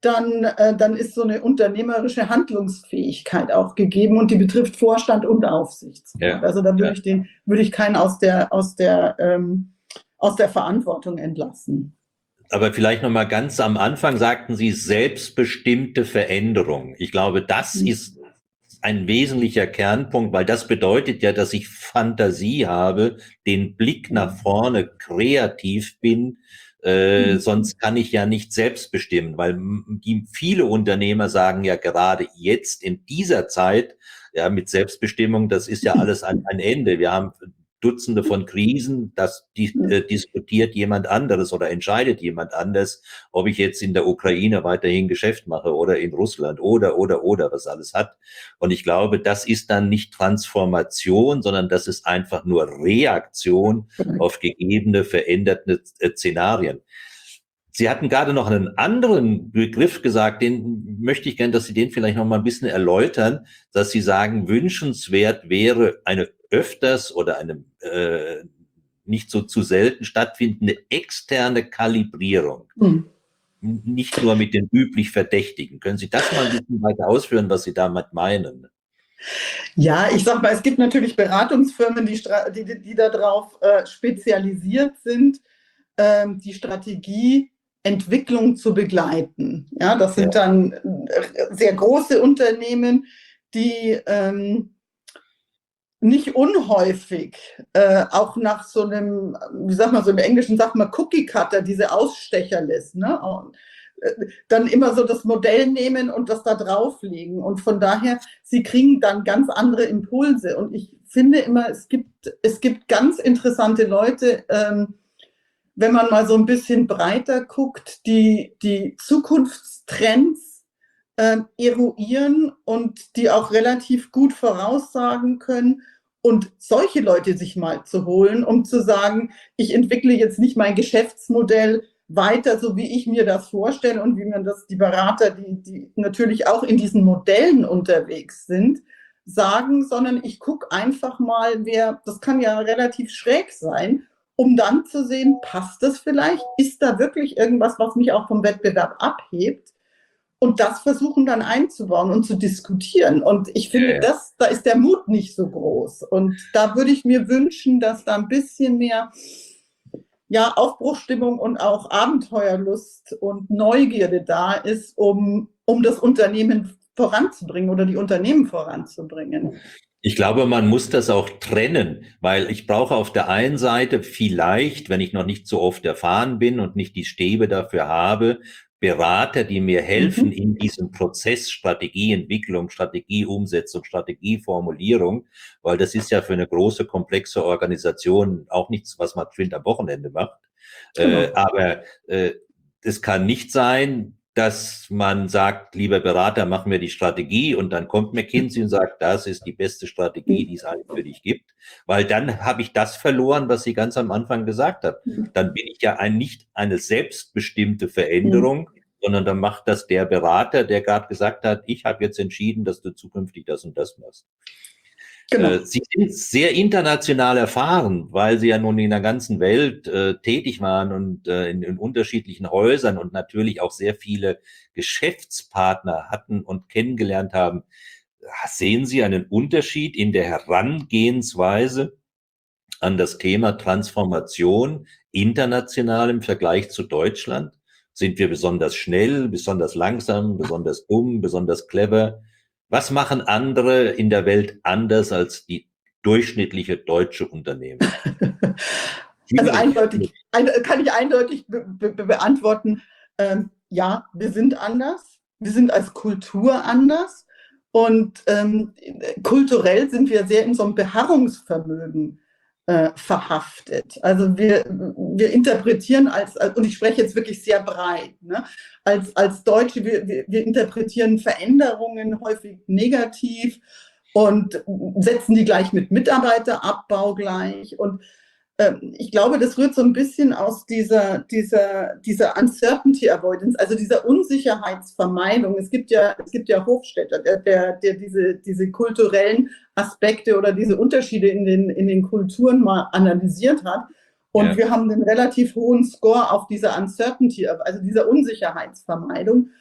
[SPEAKER 3] dann, äh, dann ist so eine unternehmerische Handlungsfähigkeit auch gegeben und die betrifft Vorstand und Aufsichtsrat.
[SPEAKER 2] Ja,
[SPEAKER 3] also da würde
[SPEAKER 2] ja.
[SPEAKER 3] ich den, würde ich keinen aus der, aus der, ähm, aus der Verantwortung entlassen.
[SPEAKER 2] Aber vielleicht noch mal ganz am Anfang sagten Sie selbstbestimmte Veränderung. Ich glaube, das
[SPEAKER 3] Mhm.
[SPEAKER 2] ist ein wesentlicher Kernpunkt, weil das bedeutet ja, dass ich Fantasie habe, den Blick nach vorne, kreativ bin. Äh,
[SPEAKER 3] Mhm.
[SPEAKER 2] sonst kann ich ja nicht selbst bestimmen, weil die viele Unternehmer sagen ja gerade jetzt in dieser Zeit, ja, mit Selbstbestimmung, das ist ja alles ein, ein Ende. Wir haben Dutzende von Krisen, das die, äh, diskutiert jemand anderes oder entscheidet jemand anders, ob ich jetzt in der Ukraine weiterhin Geschäft mache oder in Russland oder, oder, oder, was alles hat. Und ich glaube, das ist dann nicht Transformation, sondern das ist einfach nur Reaktion auf gegebene, veränderte Szenarien. Sie hatten gerade noch einen anderen Begriff gesagt, den möchte ich gerne, dass Sie den vielleicht noch mal ein bisschen erläutern, dass Sie sagen, wünschenswert wäre eine öfters oder eine äh, nicht so zu selten stattfindende externe Kalibrierung.
[SPEAKER 3] Mhm.
[SPEAKER 2] Nicht nur mit den üblich Verdächtigen. Können Sie das mal ein bisschen weiter ausführen, was Sie damit meinen?
[SPEAKER 3] Ja, ich sag mal, es gibt natürlich Beratungsfirmen, die, die, die darauf äh, spezialisiert sind, ähm, die Strategieentwicklung zu begleiten. Ja, das sind
[SPEAKER 2] Ja.
[SPEAKER 3] dann äh, sehr große Unternehmen, die ähm, nicht unhäufig äh, auch nach so einem, wie sagt man so im Englischen, sagt man Cookie-Cutter, diese Ausstecherlist, ne? Und, äh, dann immer so das Modell nehmen und das da drauflegen. Und von daher, sie kriegen dann ganz andere Impulse. Und ich finde immer, es gibt, es gibt ganz interessante Leute, ähm, wenn man mal so ein bisschen breiter guckt, die, die Zukunftstrends äh, eruieren und die auch relativ gut voraussagen können. Und solche Leute sich mal zu holen, um zu sagen, ich entwickle jetzt nicht mein Geschäftsmodell weiter, so wie ich mir das vorstelle und wie man das die Berater, die, die natürlich auch in diesen Modellen unterwegs sind, sagen, sondern ich gucke einfach mal, wer, das kann ja relativ schräg sein, um dann zu sehen, passt das vielleicht? Ist da wirklich irgendwas, was mich auch vom Wettbewerb abhebt? Und das versuchen dann einzubauen und zu diskutieren. Und ich finde,
[SPEAKER 2] Ja, ja.
[SPEAKER 3] das, da ist der Mut nicht so groß. Und da würde ich mir wünschen, dass da ein bisschen mehr ja, Aufbruchstimmung und auch Abenteuerlust und Neugierde da ist, um, um das Unternehmen voranzubringen oder die Unternehmen voranzubringen.
[SPEAKER 2] Ich glaube, man muss das auch trennen, weil ich brauche auf der einen Seite vielleicht, wenn ich noch nicht so oft erfahren bin und nicht die Stäbe dafür habe, Berater, die mir helfen
[SPEAKER 3] Mhm.
[SPEAKER 2] in diesem Prozess Strategieentwicklung, Strategieumsetzung, Strategieformulierung, weil das ist ja für eine große, komplexe Organisation auch nichts, was man schwind am Wochenende macht.
[SPEAKER 3] Genau.
[SPEAKER 2] Äh, aber äh, es kann nicht sein, dass man sagt, lieber Berater, machen wir die Strategie und dann kommt McKinsey und sagt, das ist die beste Strategie, die es eigentlich für dich gibt, weil dann habe ich das verloren, was Sie ganz am Anfang gesagt haben. Dann bin ich ja ein, nicht eine selbstbestimmte Veränderung, sondern dann macht das der Berater, der gerade gesagt hat, ich habe jetzt entschieden, dass du zukünftig das und das machst.
[SPEAKER 3] Genau.
[SPEAKER 2] Sie sind sehr international erfahren, weil Sie ja nun in der ganzen Welt äh, tätig waren und äh, in, in unterschiedlichen Häusern und natürlich auch sehr viele Geschäftspartner hatten und kennengelernt haben. Sehen Sie einen Unterschied in der Herangehensweise an das Thema Transformation international im Vergleich zu Deutschland? Sind wir besonders schnell, besonders langsam, besonders dumm, besonders clever? Was machen andere in der Welt anders als die durchschnittliche deutsche Unternehmen?
[SPEAKER 3] Also eindeutig, ein, kann ich eindeutig be be beantworten, ähm, ja, wir sind anders, wir sind als Kultur anders und ähm, kulturell sind wir sehr in so einem Beharrungsvermögen äh, verhaftet. Also wir, wir interpretieren als, und ich spreche jetzt wirklich sehr breit, ne, als, als Deutsche, wir, wir, wir interpretieren Veränderungen häufig negativ und setzen die gleich mit Mitarbeiterabbau gleich. Und ähm, ich glaube, das rührt so ein bisschen aus dieser, dieser, dieser Uncertainty Avoidance, also dieser Unsicherheitsvermeidung. Es gibt ja, es gibt ja Hofstädter, der, der, der diese, diese kulturellen Aspekte oder diese Unterschiede in den, in den Kulturen mal analysiert hat. Und ja. wir haben einen relativ hohen Score auf dieser Uncertainty, also dieser Unsicherheitsvermeidung.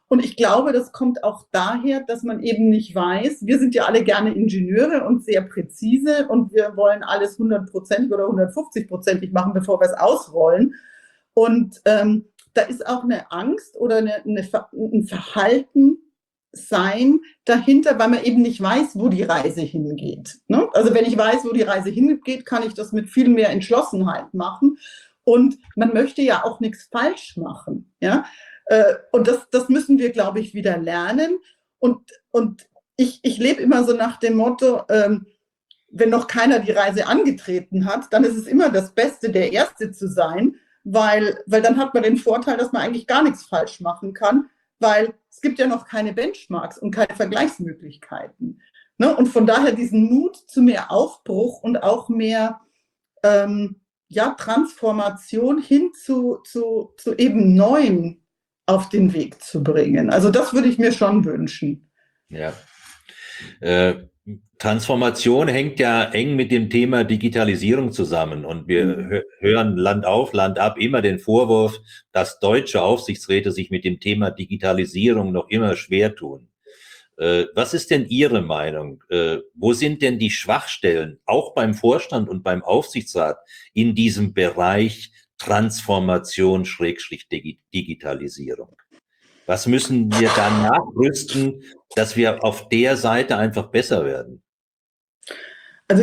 [SPEAKER 3] Und ich glaube, das kommt auch daher, dass man eben nicht weiß, wir sind ja alle gerne Ingenieure und sehr präzise und wir wollen alles hundertprozentig oder hundertfünfzig-prozentig machen, bevor wir es ausrollen. Und ähm, da ist auch eine Angst oder eine, eine, ein Verhalten sein dahinter, weil man eben nicht weiß, wo die Reise hingeht. Ne? Also wenn ich weiß, wo die Reise hingeht, kann ich das mit viel mehr Entschlossenheit machen. Und man möchte ja auch nichts falsch machen. Ja? Und das, das müssen wir, glaube ich, wieder lernen. Und, und ich, ich lebe immer so nach dem Motto, ähm, wenn noch keiner die Reise angetreten hat, dann ist es immer das Beste, der Erste zu sein, weil, weil dann hat man den Vorteil, dass man eigentlich gar nichts falsch machen kann, weil es gibt ja noch keine Benchmarks und keine Vergleichsmöglichkeiten. Ne? Und von daher diesen Mut zu mehr Aufbruch und auch mehr ähm, ja, Transformation hin zu, zu, zu eben Neuen auf den Weg zu bringen. Also das würde ich mir schon wünschen.
[SPEAKER 2] Ja. Äh, Transformation hängt ja eng mit dem Thema Digitalisierung zusammen und wir mhm. hören Land auf, Land ab immer den Vorwurf, dass deutsche Aufsichtsräte sich mit dem Thema Digitalisierung noch immer schwer tun. Äh, was ist denn Ihre Meinung? Äh, wo sind denn die Schwachstellen, auch beim Vorstand und beim Aufsichtsrat, in diesem Bereich Transformation Schrägstrich Digitalisierung? Was müssen wir da nachrüsten, dass wir auf der Seite einfach besser werden?
[SPEAKER 3] Also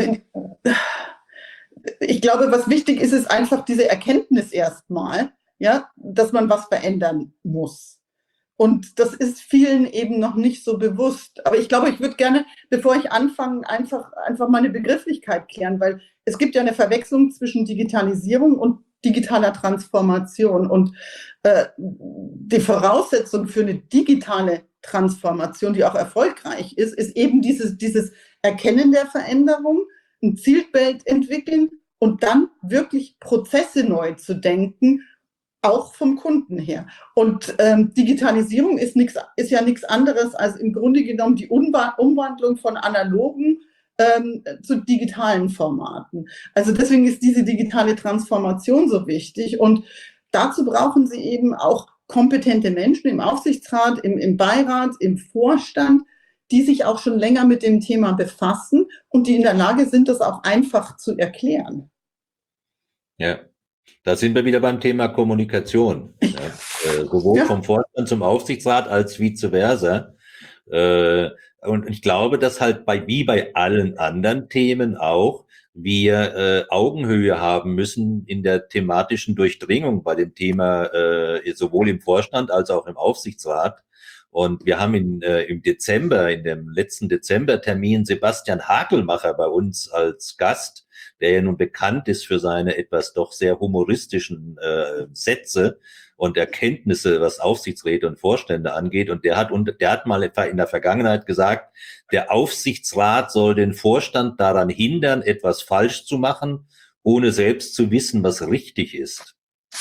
[SPEAKER 3] ich glaube, was wichtig ist, ist einfach diese Erkenntnis erstmal, ja, dass man was verändern muss. Und das ist vielen eben noch nicht so bewusst. Aber ich glaube, ich würde gerne, bevor ich anfange, einfach, einfach meine Begrifflichkeit klären, weil es gibt ja eine Verwechslung zwischen Digitalisierung und digitaler Transformation. Und äh, die Voraussetzung für eine digitale Transformation, die auch erfolgreich ist, ist eben dieses, dieses Erkennen der Veränderung, ein Zielbild entwickeln und dann wirklich Prozesse neu zu denken, auch vom Kunden her. Und ähm, Digitalisierung ist, nix, ist ja nichts anderes als im Grunde genommen die Umwa- Umwandlung von analogen ähm, zu digitalen Formaten. Also deswegen ist diese digitale Transformation so wichtig. Und dazu brauchen Sie eben auch kompetente Menschen im Aufsichtsrat, im, im Beirat, im Vorstand, die sich auch schon länger mit dem Thema befassen und die in der Lage sind, das auch einfach zu erklären.
[SPEAKER 2] Ja. Da sind wir wieder beim Thema Kommunikation. Ja. Äh, sowohl ja. vom Vorstand zum Aufsichtsrat als vice versa. Äh, und ich glaube, dass halt bei, wie bei allen anderen Themen auch, wir äh, Augenhöhe haben müssen in der thematischen Durchdringung bei dem Thema, äh, sowohl im Vorstand als auch im Aufsichtsrat. Und wir haben in, äh, im Dezember, in dem letzten Dezembertermin, Sebastian Hakelmacher bei uns als Gast, der ja nun bekannt ist für seine etwas doch sehr humoristischen äh, Sätze und Erkenntnisse, was Aufsichtsräte und Vorstände angeht. Und der hat, und der hat mal etwa in der Vergangenheit gesagt, der Aufsichtsrat soll den Vorstand daran hindern, etwas falsch zu machen, ohne selbst zu wissen, was richtig ist.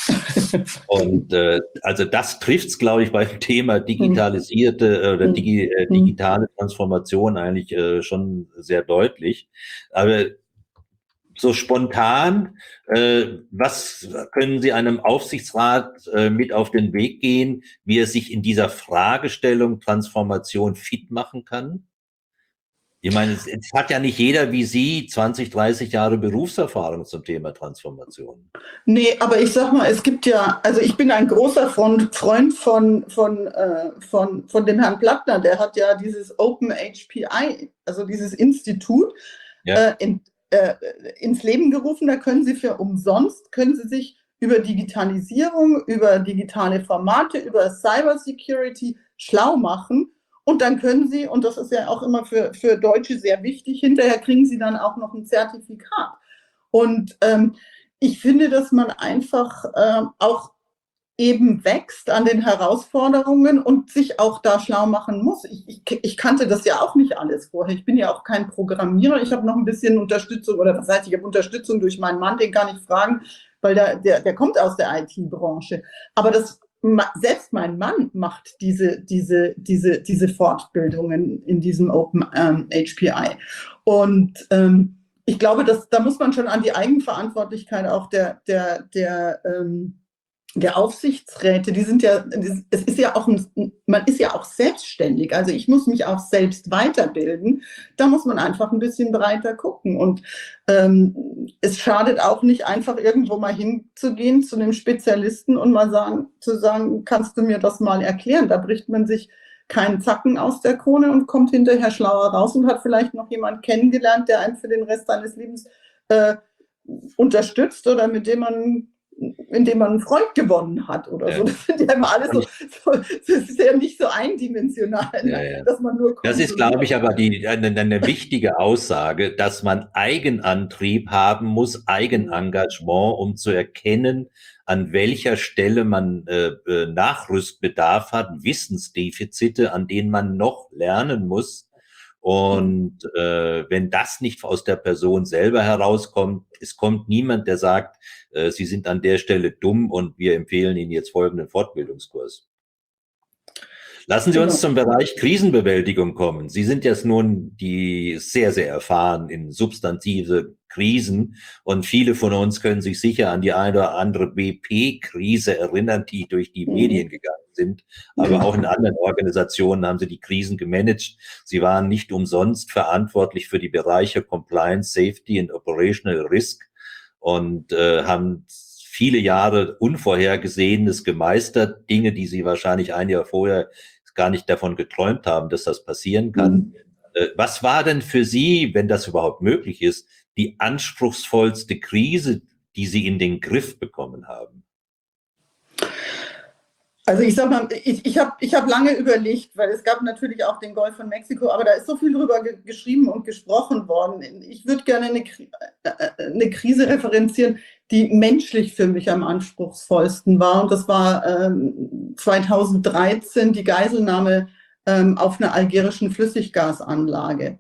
[SPEAKER 2] Und äh, also das trifft's, glaube ich, beim Thema digitalisierte äh, oder digi, äh, digitale Transformation eigentlich äh, schon sehr deutlich. Aber so spontan, äh, was können Sie einem Aufsichtsrat äh, mit auf den Weg gehen, wie er sich in dieser Fragestellung Transformation fit machen kann? Ich meine, es, es hat ja nicht jeder wie Sie zwanzig, dreißig Jahre Berufserfahrung zum Thema Transformation.
[SPEAKER 3] Nee, aber ich sag mal, es gibt ja, also ich bin ein großer Freund, Freund von, von, äh, von, von dem Herrn Plattner, der hat ja dieses Open H P I, also dieses Institut, ja. äh, in, äh, ins Leben gerufen. Da können Sie für umsonst, können Sie sich über Digitalisierung, über digitale Formate, über Cybersecurity schlau machen. Und dann können Sie, und das ist ja auch immer für, für Deutsche sehr wichtig, hinterher kriegen Sie dann auch noch ein Zertifikat. Und ähm, ich finde, dass man einfach ähm, auch eben wächst an den Herausforderungen und sich auch da schlau machen muss. Ich, ich, ich kannte das ja auch nicht alles vorher. Ich bin ja auch kein Programmierer. Ich habe noch ein bisschen Unterstützung, oder was heißt, ich habe Unterstützung durch meinen Mann, den kann ich fragen, weil der, der, der kommt aus der I T-Branche. Aber das selbst mein Mann macht diese, diese, diese, diese Fortbildungen in diesem Open ähm, H P I. Und ähm, ich glaube, dass, da muss man schon an die Eigenverantwortlichkeit auch der, der, der, ähm, der Aufsichtsräte, die sind ja, es ist ja auch, ein, man ist ja auch selbstständig, also ich muss mich auch selbst weiterbilden, da muss man einfach ein bisschen breiter gucken und ähm, es schadet auch nicht, einfach irgendwo mal hinzugehen zu einem Spezialisten und mal sagen, zu sagen, kannst du mir das mal erklären, da bricht man sich keinen Zacken aus der Krone und kommt hinterher schlauer raus und hat vielleicht noch jemanden kennengelernt, der einen für den Rest seines Lebens äh, unterstützt oder mit dem man indem man einen Freund gewonnen hat oder
[SPEAKER 2] Ja.
[SPEAKER 3] so. Das sind ja immer alles so, so, das ist ja nicht so eindimensional,
[SPEAKER 2] Ja, ja.
[SPEAKER 3] dass man nur
[SPEAKER 2] Das ist, glaube ich, aber die, eine, eine wichtige Aussage, dass man Eigenantrieb haben muss, Eigenengagement, um zu erkennen, an welcher Stelle man äh, äh, Nachrüstbedarf hat, Wissensdefizite, an denen man noch lernen muss. Und äh, wenn das nicht aus der Person selber herauskommt, es kommt niemand, der sagt, äh, Sie sind an der Stelle dumm und wir empfehlen Ihnen jetzt folgenden Fortbildungskurs. Lassen Sie uns zum Bereich Krisenbewältigung kommen. Sie sind jetzt nun die sehr, sehr erfahren in substantive Krisen und viele von uns können sich sicher an die eine oder andere B P-Krise erinnern, die durch die Medien gegangen sind. Aber auch in anderen Organisationen haben Sie die Krisen gemanagt. Sie waren nicht umsonst verantwortlich für die Bereiche Compliance, Safety und Operational Risk und äh, haben viele Jahre Unvorhergesehenes gemeistert, Dinge, die Sie wahrscheinlich ein Jahr vorher gar nicht davon geträumt haben, dass das passieren kann. Mhm. Was war denn für Sie, wenn das überhaupt möglich ist, die anspruchsvollste Krise, die Sie in den Griff bekommen haben?
[SPEAKER 3] Also ich sag mal, ich, ich habe ich hab lange überlegt, weil es gab natürlich auch den Golf von Mexiko, aber da ist so viel drüber ge geschrieben und gesprochen worden. Ich würde gerne eine, eine Krise referenzieren, die menschlich für mich am anspruchsvollsten war. Und das war ähm, zweitausenddreizehn die Geiselnahme ähm, auf einer algerischen Flüssiggasanlage.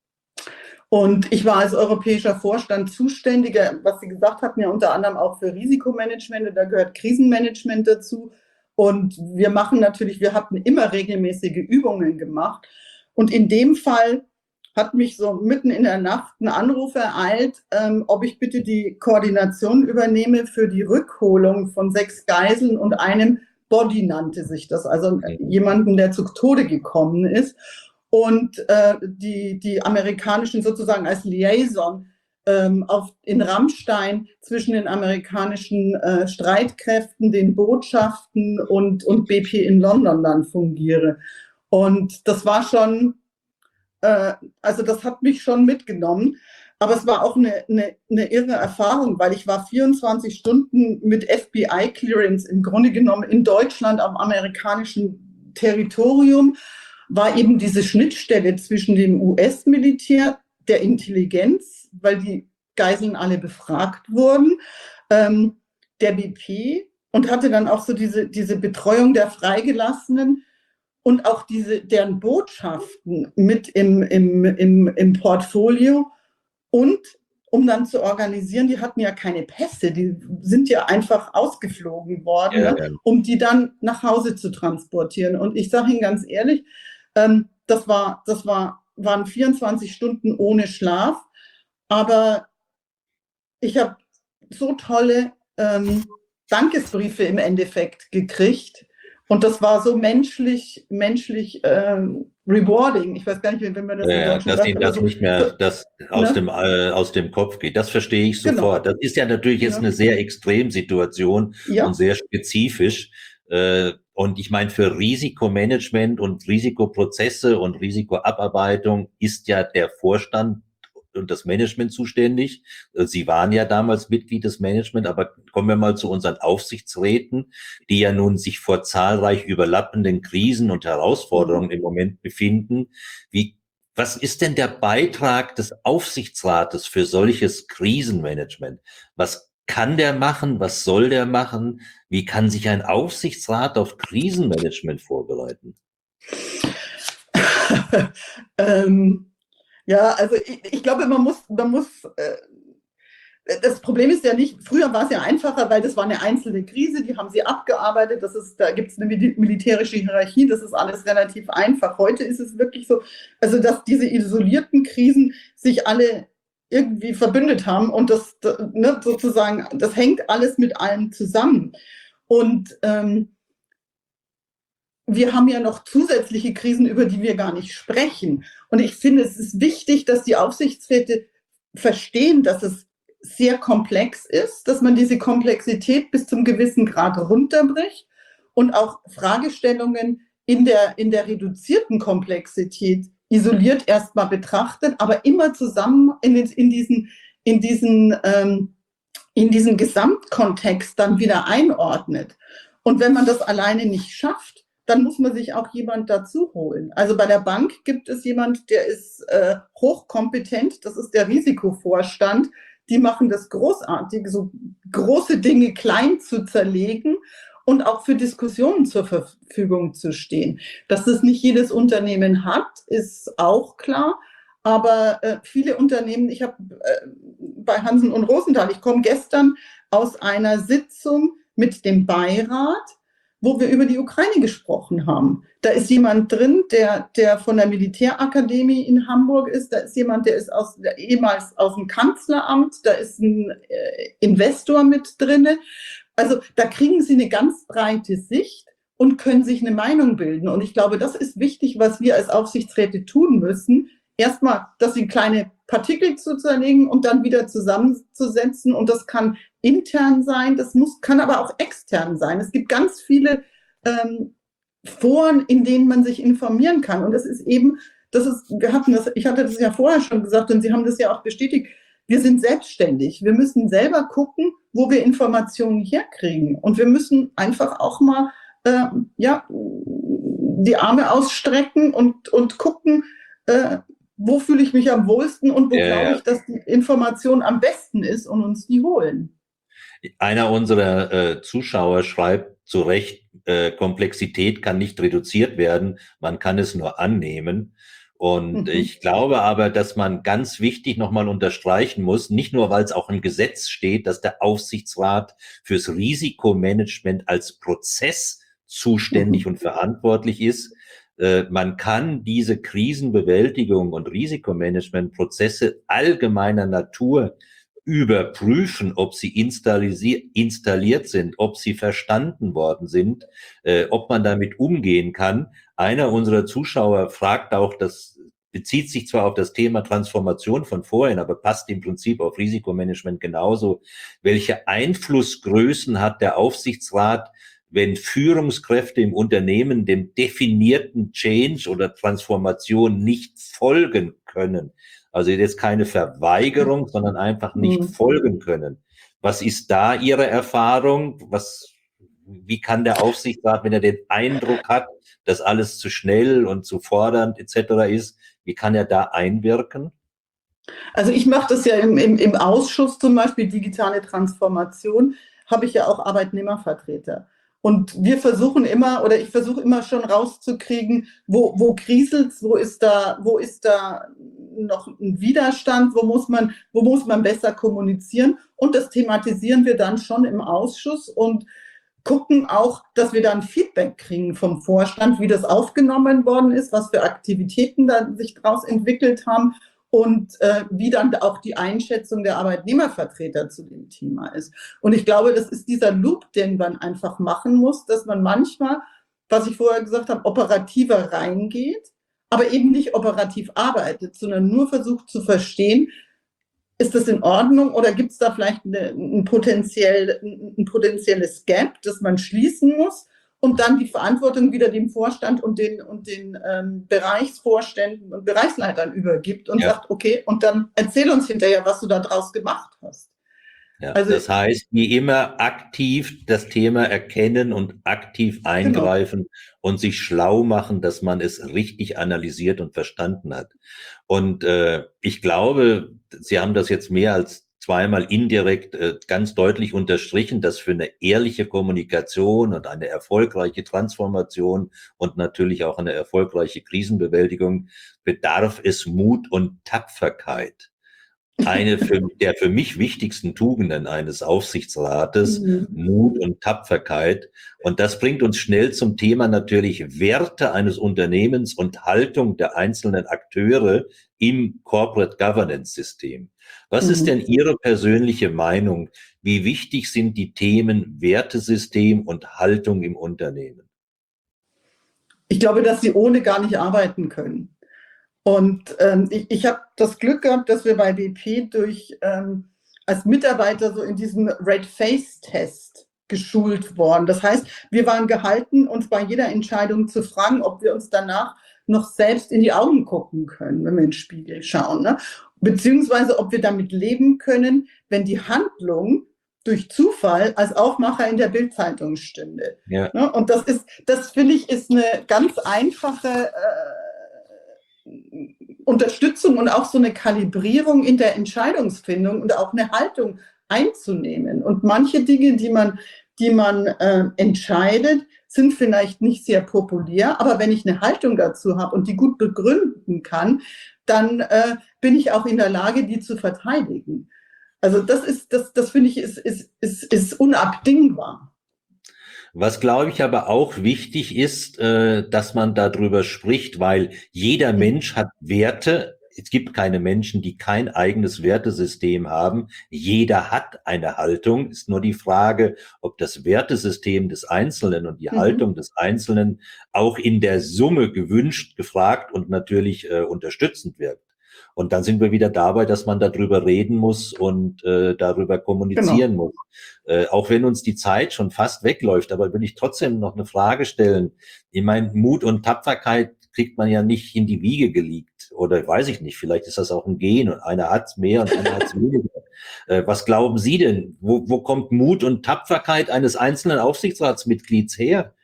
[SPEAKER 3] Und ich war als europäischer Vorstand zuständiger, was Sie gesagt hatten, ja unter anderem auch für Risikomanagement, da gehört Krisenmanagement dazu. Und wir machen natürlich, wir hatten immer regelmäßige Übungen gemacht. Und in dem Fall hat mich so mitten in der Nacht ein Anruf ereilt, ähm, ob ich bitte die Koordination übernehme für die Rückholung von sechs Geiseln und einem Body nannte sich das, also jemanden, der zu Tode gekommen ist. Und äh, die, die amerikanischen sozusagen als Liaison ähm, auf, in Rammstein zwischen den amerikanischen äh, Streitkräften, den Botschaften und, und B P in London dann fungiere. Und das war schon, äh, also das hat mich schon mitgenommen. Aber es war auch eine, eine, eine irre Erfahrung, weil ich war vierundzwanzig Stunden mit F B I-Clearance im Grunde genommen in Deutschland am amerikanischen Territorium, war eben diese Schnittstelle zwischen dem U S-Militär, der Intelligenz, weil die Geiseln alle befragt wurden, ähm, der B P und hatte dann auch so diese, diese Betreuung der Freigelassenen und auch diese, deren Botschaften mit im, im, im, im Portfolio. Und um dann zu organisieren, die hatten ja keine Pässe, die sind ja einfach ausgeflogen worden, ja, ne, ja. um die dann nach Hause zu transportieren. Und ich sage Ihnen ganz ehrlich, ähm, das, war, das war, waren vierundzwanzig Stunden ohne Schlaf, aber ich habe so tolle ähm, Dankesbriefe im Endeffekt gekriegt. Und das war so menschlich, menschlich ähm, rewarding. Ich weiß gar nicht, wenn man das
[SPEAKER 2] ja,
[SPEAKER 3] in Deutschland
[SPEAKER 2] dass
[SPEAKER 3] sagt,
[SPEAKER 2] Ihnen das
[SPEAKER 3] so,
[SPEAKER 2] nicht mehr das aus,
[SPEAKER 3] ne?
[SPEAKER 2] dem, äh, aus dem Kopf geht. Das verstehe ich sofort. Genau. Das ist ja natürlich jetzt
[SPEAKER 3] genau.
[SPEAKER 2] eine sehr Extremsituation ja. und sehr spezifisch. Äh, und ich meine, für Risikomanagement und Risikoprozesse und Risikoabarbeitung ist ja der Vorstand und das Management zuständig. Sie waren ja damals Mitglied des Management, aber kommen wir mal zu unseren Aufsichtsräten, die ja nun sich vor zahlreich überlappenden Krisen und Herausforderungen im Moment befinden. Wie, was ist denn der Beitrag des Aufsichtsrates für solches Krisenmanagement? Was kann der machen? Was soll der machen? Wie kann sich ein Aufsichtsrat auf Krisenmanagement vorbereiten?
[SPEAKER 3] ähm Ja, also ich, ich glaube, man muss, man muss, äh, das Problem ist ja nicht, früher war es ja einfacher, weil das war eine einzelne Krise, die haben sie abgearbeitet, das ist, da gibt es eine militärische Hierarchie, das ist alles relativ einfach. Heute ist es wirklich so, also dass diese isolierten Krisen sich alle irgendwie verbündet haben und das, ne, sozusagen, das hängt alles mit allem zusammen. Und ähm, wir haben ja noch zusätzliche Krisen, über die wir gar nicht sprechen. Und ich finde, es ist wichtig, dass die Aufsichtsräte verstehen, dass es sehr komplex ist, dass man diese Komplexität bis zum gewissen Grad runterbricht und auch Fragestellungen in der, in der reduzierten Komplexität isoliert erstmal betrachtet, aber immer zusammen in, den, in diesen, in diesen, ähm, in diesen Gesamtkontext dann wieder einordnet. Und wenn man das alleine nicht schafft, dann muss man sich auch jemand dazu holen. Also bei der Bank gibt es jemand, der ist äh, hochkompetent, das ist der Risikovorstand. Die machen das großartig, so große Dinge klein zu zerlegen und auch für Diskussionen zur Verfügung zu stehen. Dass das nicht jedes Unternehmen hat, ist auch klar. Aber äh, viele Unternehmen, ich habe äh, bei Hansen und Rosenthal, ich komme gestern aus einer Sitzung mit dem Beirat, wo wir über die Ukraine gesprochen haben. Da ist jemand drin, der, der von der Militärakademie in Hamburg ist. Da ist jemand, der ist aus, der ehemals aus dem Kanzleramt. Da ist ein äh, Investor mit drinne. Also da kriegen Sie eine ganz breite Sicht und können sich eine Meinung bilden. Und ich glaube, das ist wichtig, was wir als Aufsichtsräte tun müssen. Erstmal, das in kleine Partikel zu zerlegen und dann wieder zusammenzusetzen. Und das kann intern sein, das muss, kann aber auch extern sein. Es gibt ganz viele ähm, Foren, in denen man sich informieren kann. Und das ist eben, das ist, wir hatten das, ich hatte das ja vorher schon gesagt und Sie haben das ja auch bestätigt, wir sind selbstständig. Wir müssen selber gucken, wo wir Informationen herkriegen. Und wir müssen einfach auch mal äh, ja, die Arme ausstrecken und, und gucken, äh, wo fühle ich mich am wohlsten und wo
[SPEAKER 2] Ja,
[SPEAKER 3] glaube ich, dass die Information am besten ist und uns die holen.
[SPEAKER 2] Einer unserer äh, Zuschauer schreibt zu Recht, äh, Komplexität kann nicht reduziert werden, man kann es nur annehmen. Und mhm. ich glaube aber, dass man ganz wichtig nochmal unterstreichen muss, nicht nur, weil es auch im Gesetz steht, dass der Aufsichtsrat fürs Risikomanagement als Prozess zuständig mhm. und verantwortlich ist. Äh, man kann diese Krisenbewältigung und Risikomanagementprozesse allgemeiner Natur überprüfen, ob sie installiert sind, ob sie verstanden worden sind, äh, ob man damit umgehen kann. Einer unserer Zuschauer fragt auch, das bezieht sich zwar auf das Thema Transformation von vorhin, aber passt im Prinzip auf Risikomanagement genauso. Welche Einflussgrößen hat der Aufsichtsrat, wenn Führungskräfte im Unternehmen dem definierten Change oder Transformation nicht folgen können? Also jetzt keine Verweigerung, sondern einfach nicht mhm. folgen können. Was ist da Ihre Erfahrung? Was, wie kann der Aufsichtsrat, wenn er den Eindruck hat, dass alles zu schnell und zu fordernd et cetera ist, wie kann er da einwirken?
[SPEAKER 3] Also ich mache das ja im, im, im Ausschuss zum Beispiel digitale Transformation, habe ich ja auch Arbeitnehmervertreter. Und wir versuchen immer, oder ich versuche immer schon rauszukriegen, wo, wo kriselt's, wo ist da, wo ist da noch ein Widerstand, wo muss man, wo muss man besser kommunizieren. Und das thematisieren wir dann schon im Ausschuss und gucken auch, dass wir dann Feedback kriegen vom Vorstand, wie das aufgenommen worden ist, was für Aktivitäten da sich daraus entwickelt haben. Und äh, wie dann auch die Einschätzung der Arbeitnehmervertreter zu dem Thema ist. Und ich glaube, das ist dieser Loop, den man einfach machen muss, dass man manchmal, was ich vorher gesagt habe, operativer reingeht, aber eben nicht operativ arbeitet, sondern nur versucht zu verstehen, ist das in Ordnung oder gibt es da vielleicht eine, ein, potenziell, ein potenzielles Gap, das man schließen muss? Und dann die Verantwortung wieder dem Vorstand und den, und den ähm, Bereichsvorständen und Bereichsleitern übergibt und ja. sagt, okay, und dann erzähl uns hinterher, was du da draus gemacht hast.
[SPEAKER 2] Ja, also, das heißt, wie immer aktiv das Thema erkennen und aktiv eingreifen genau. und sich schlau machen, dass man es richtig analysiert und verstanden hat. Und äh, ich glaube, Sie haben das jetzt mehr als zweimal indirekt äh, ganz deutlich unterstrichen, dass für eine ehrliche Kommunikation und eine erfolgreiche Transformation und natürlich auch eine erfolgreiche Krisenbewältigung bedarf es Mut und Tapferkeit. Eine für, der für mich wichtigsten Tugenden eines Aufsichtsrates, mhm. Mut und Tapferkeit. Und das bringt uns schnell zum Thema natürlich Werte eines Unternehmens und Haltung der einzelnen Akteure im Corporate Governance System. Was ist
[SPEAKER 3] Mhm.
[SPEAKER 2] denn Ihre persönliche Meinung? Wie wichtig sind die Themen Wertesystem und Haltung im Unternehmen?
[SPEAKER 3] Ich glaube, dass sie ohne gar nicht arbeiten können. Und ähm, ich, ich habe das Glück gehabt, dass wir bei B P durch ähm, als Mitarbeiter so in diesem Red-Face-Test geschult worden. Das heißt, wir waren gehalten, uns bei jeder Entscheidung zu fragen, ob wir uns danach noch selbst in die Augen gucken können, wenn wir in den Spiegel schauen. Ne? Beziehungsweise, ob wir damit leben können, wenn die Handlung durch Zufall als Aufmacher in der Bildzeitung stünde.
[SPEAKER 2] Ja.
[SPEAKER 3] Ne? Und das ist, das finde ich, ist eine ganz einfache äh, Unterstützung und auch so eine Kalibrierung in der Entscheidungsfindung und auch eine Haltung einzunehmen. Und manche Dinge, die man, die man äh, entscheidet, sind vielleicht nicht sehr populär, aber wenn ich eine Haltung dazu habe und die gut begründen kann, dann äh, bin ich auch in der Lage, die zu verteidigen. Also das ist, das, das finde ich, ist, ist, ist, ist unabdingbar.
[SPEAKER 2] Was, glaube ich, aber auch wichtig ist, äh, dass man darüber spricht, weil jeder Mensch hat Werte. Es gibt keine Menschen, die kein eigenes Wertesystem haben. Jeder hat eine Haltung. Ist nur die Frage, ob das Wertesystem des Einzelnen und die
[SPEAKER 3] Mhm.
[SPEAKER 2] Haltung des Einzelnen auch in der Summe gewünscht, gefragt und natürlich äh, unterstützend wirkt. Und dann sind wir wieder dabei, dass man darüber reden muss und äh, darüber kommunizieren
[SPEAKER 3] Genau.
[SPEAKER 2] muss. Äh, auch wenn uns die Zeit schon fast wegläuft, aber will ich trotzdem noch eine Frage stellen. Ich meine, Mut und Tapferkeit kriegt man ja nicht in die Wiege gelegt. Oder weiß ich nicht, vielleicht ist das auch ein Gen und einer hat's mehr und einer hat's weniger. Äh, was glauben Sie denn? Wo, wo kommt Mut und Tapferkeit eines einzelnen Aufsichtsratsmitglieds her?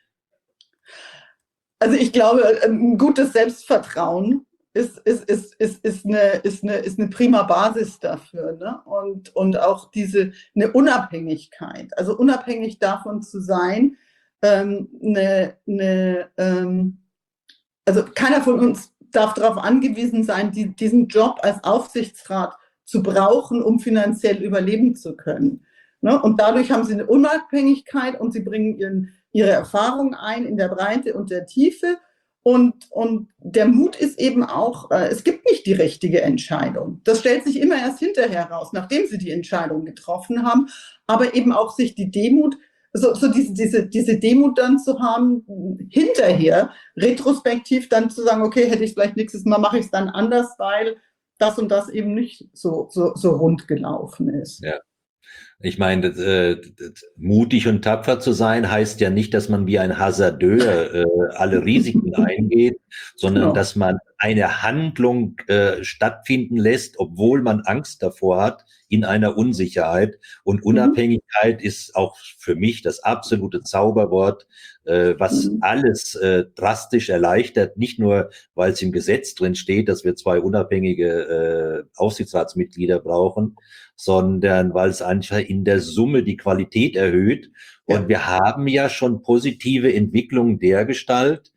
[SPEAKER 3] Also ich glaube, ein gutes Selbstvertrauen ist, ist, ist, ist, ist, eine, ist, eine, ist eine prima Basis dafür. Ne? Und, und auch diese eine Unabhängigkeit, also unabhängig davon zu sein, ähm, eine, eine, ähm, also keiner von uns darf darauf angewiesen sein, die, diesen Job als Aufsichtsrat zu brauchen, um finanziell überleben zu können. Ne? Und dadurch haben sie eine Unabhängigkeit und sie bringen ihren, ihre Erfahrung ein in der Breite und der Tiefe. Und, und der Mut ist eben auch, äh, es gibt nicht die richtige Entscheidung. Das stellt sich immer erst hinterher raus, nachdem sie die Entscheidung getroffen haben. Aber eben auch sich die Demut, so, so diese, diese, diese Demut dann zu haben, hinterher, retrospektiv dann zu sagen, okay, hätte ich vielleicht nächstes Mal, mache ich es dann anders, weil das und das eben nicht so, so, so rund gelaufen ist.
[SPEAKER 2] Ja. Ich meine, äh, mutig und tapfer zu sein heißt ja nicht, dass man wie ein Hasardeur äh, alle Risiken eingeht, sondern
[SPEAKER 3] Genau.
[SPEAKER 2] dass man eine Handlung äh, stattfinden lässt, obwohl man Angst davor hat, in einer Unsicherheit. Und Unabhängigkeit mhm. ist auch für mich das absolute Zauberwort, äh, was mhm. alles äh, drastisch erleichtert. Nicht nur, weil es im Gesetz drin steht, dass wir zwei unabhängige äh, Aufsichtsratsmitglieder brauchen, sondern weil es einfach in der Summe die Qualität erhöht. Und ja. wir haben ja schon positive Entwicklungen dergestalt,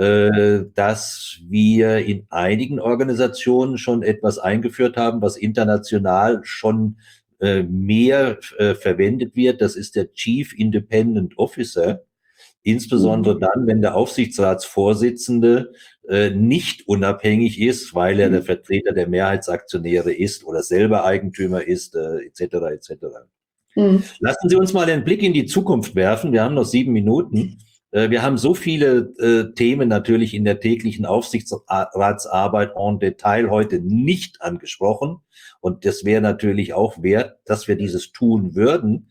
[SPEAKER 2] äh, dass wir in einigen Organisationen schon etwas eingeführt haben, was international schon äh, mehr äh, verwendet wird. Das ist der Chief Independent Officer. Insbesondere mhm. dann, wenn der Aufsichtsratsvorsitzende äh, nicht unabhängig ist, weil er mhm. der Vertreter der Mehrheitsaktionäre ist oder selber Eigentümer ist, äh, et cetera et cetera. Mhm. Lassen Sie uns mal den Blick in die Zukunft werfen. Wir haben noch sieben Minuten. Äh, wir haben so viele äh, Themen natürlich in der täglichen Aufsichtsratsarbeit en Detail heute nicht angesprochen. Und das wäre natürlich auch wert, dass wir dieses tun würden.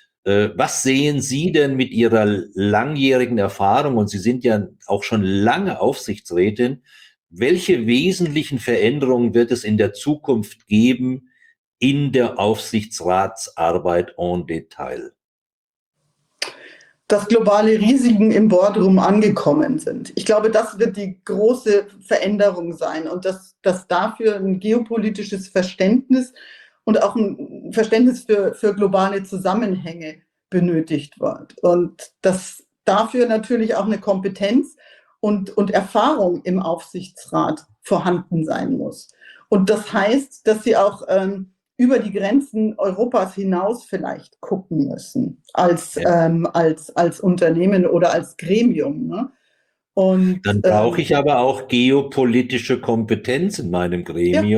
[SPEAKER 2] Was sehen Sie denn mit Ihrer langjährigen Erfahrung, und Sie sind ja auch schon lange Aufsichtsrätin, welche wesentlichen Veränderungen wird es in der Zukunft geben in der Aufsichtsratsarbeit en Detail?
[SPEAKER 3] Dass globale Risiken im Boardroom angekommen sind. Ich glaube, das wird die große Veränderung sein und dass, dass dafür ein geopolitisches Verständnis und auch ein Verständnis für, für globale Zusammenhänge benötigt wird. Und dass dafür natürlich auch eine Kompetenz und, und Erfahrung im Aufsichtsrat vorhanden sein muss. Und das heißt, dass sie auch ähm, über die Grenzen Europas hinaus vielleicht gucken müssen, als, ja. ähm, als, als Unternehmen oder als Gremium. Ne? Und,
[SPEAKER 2] Dann brauche ich ähm, aber auch geopolitische Kompetenz in meinem Gremium.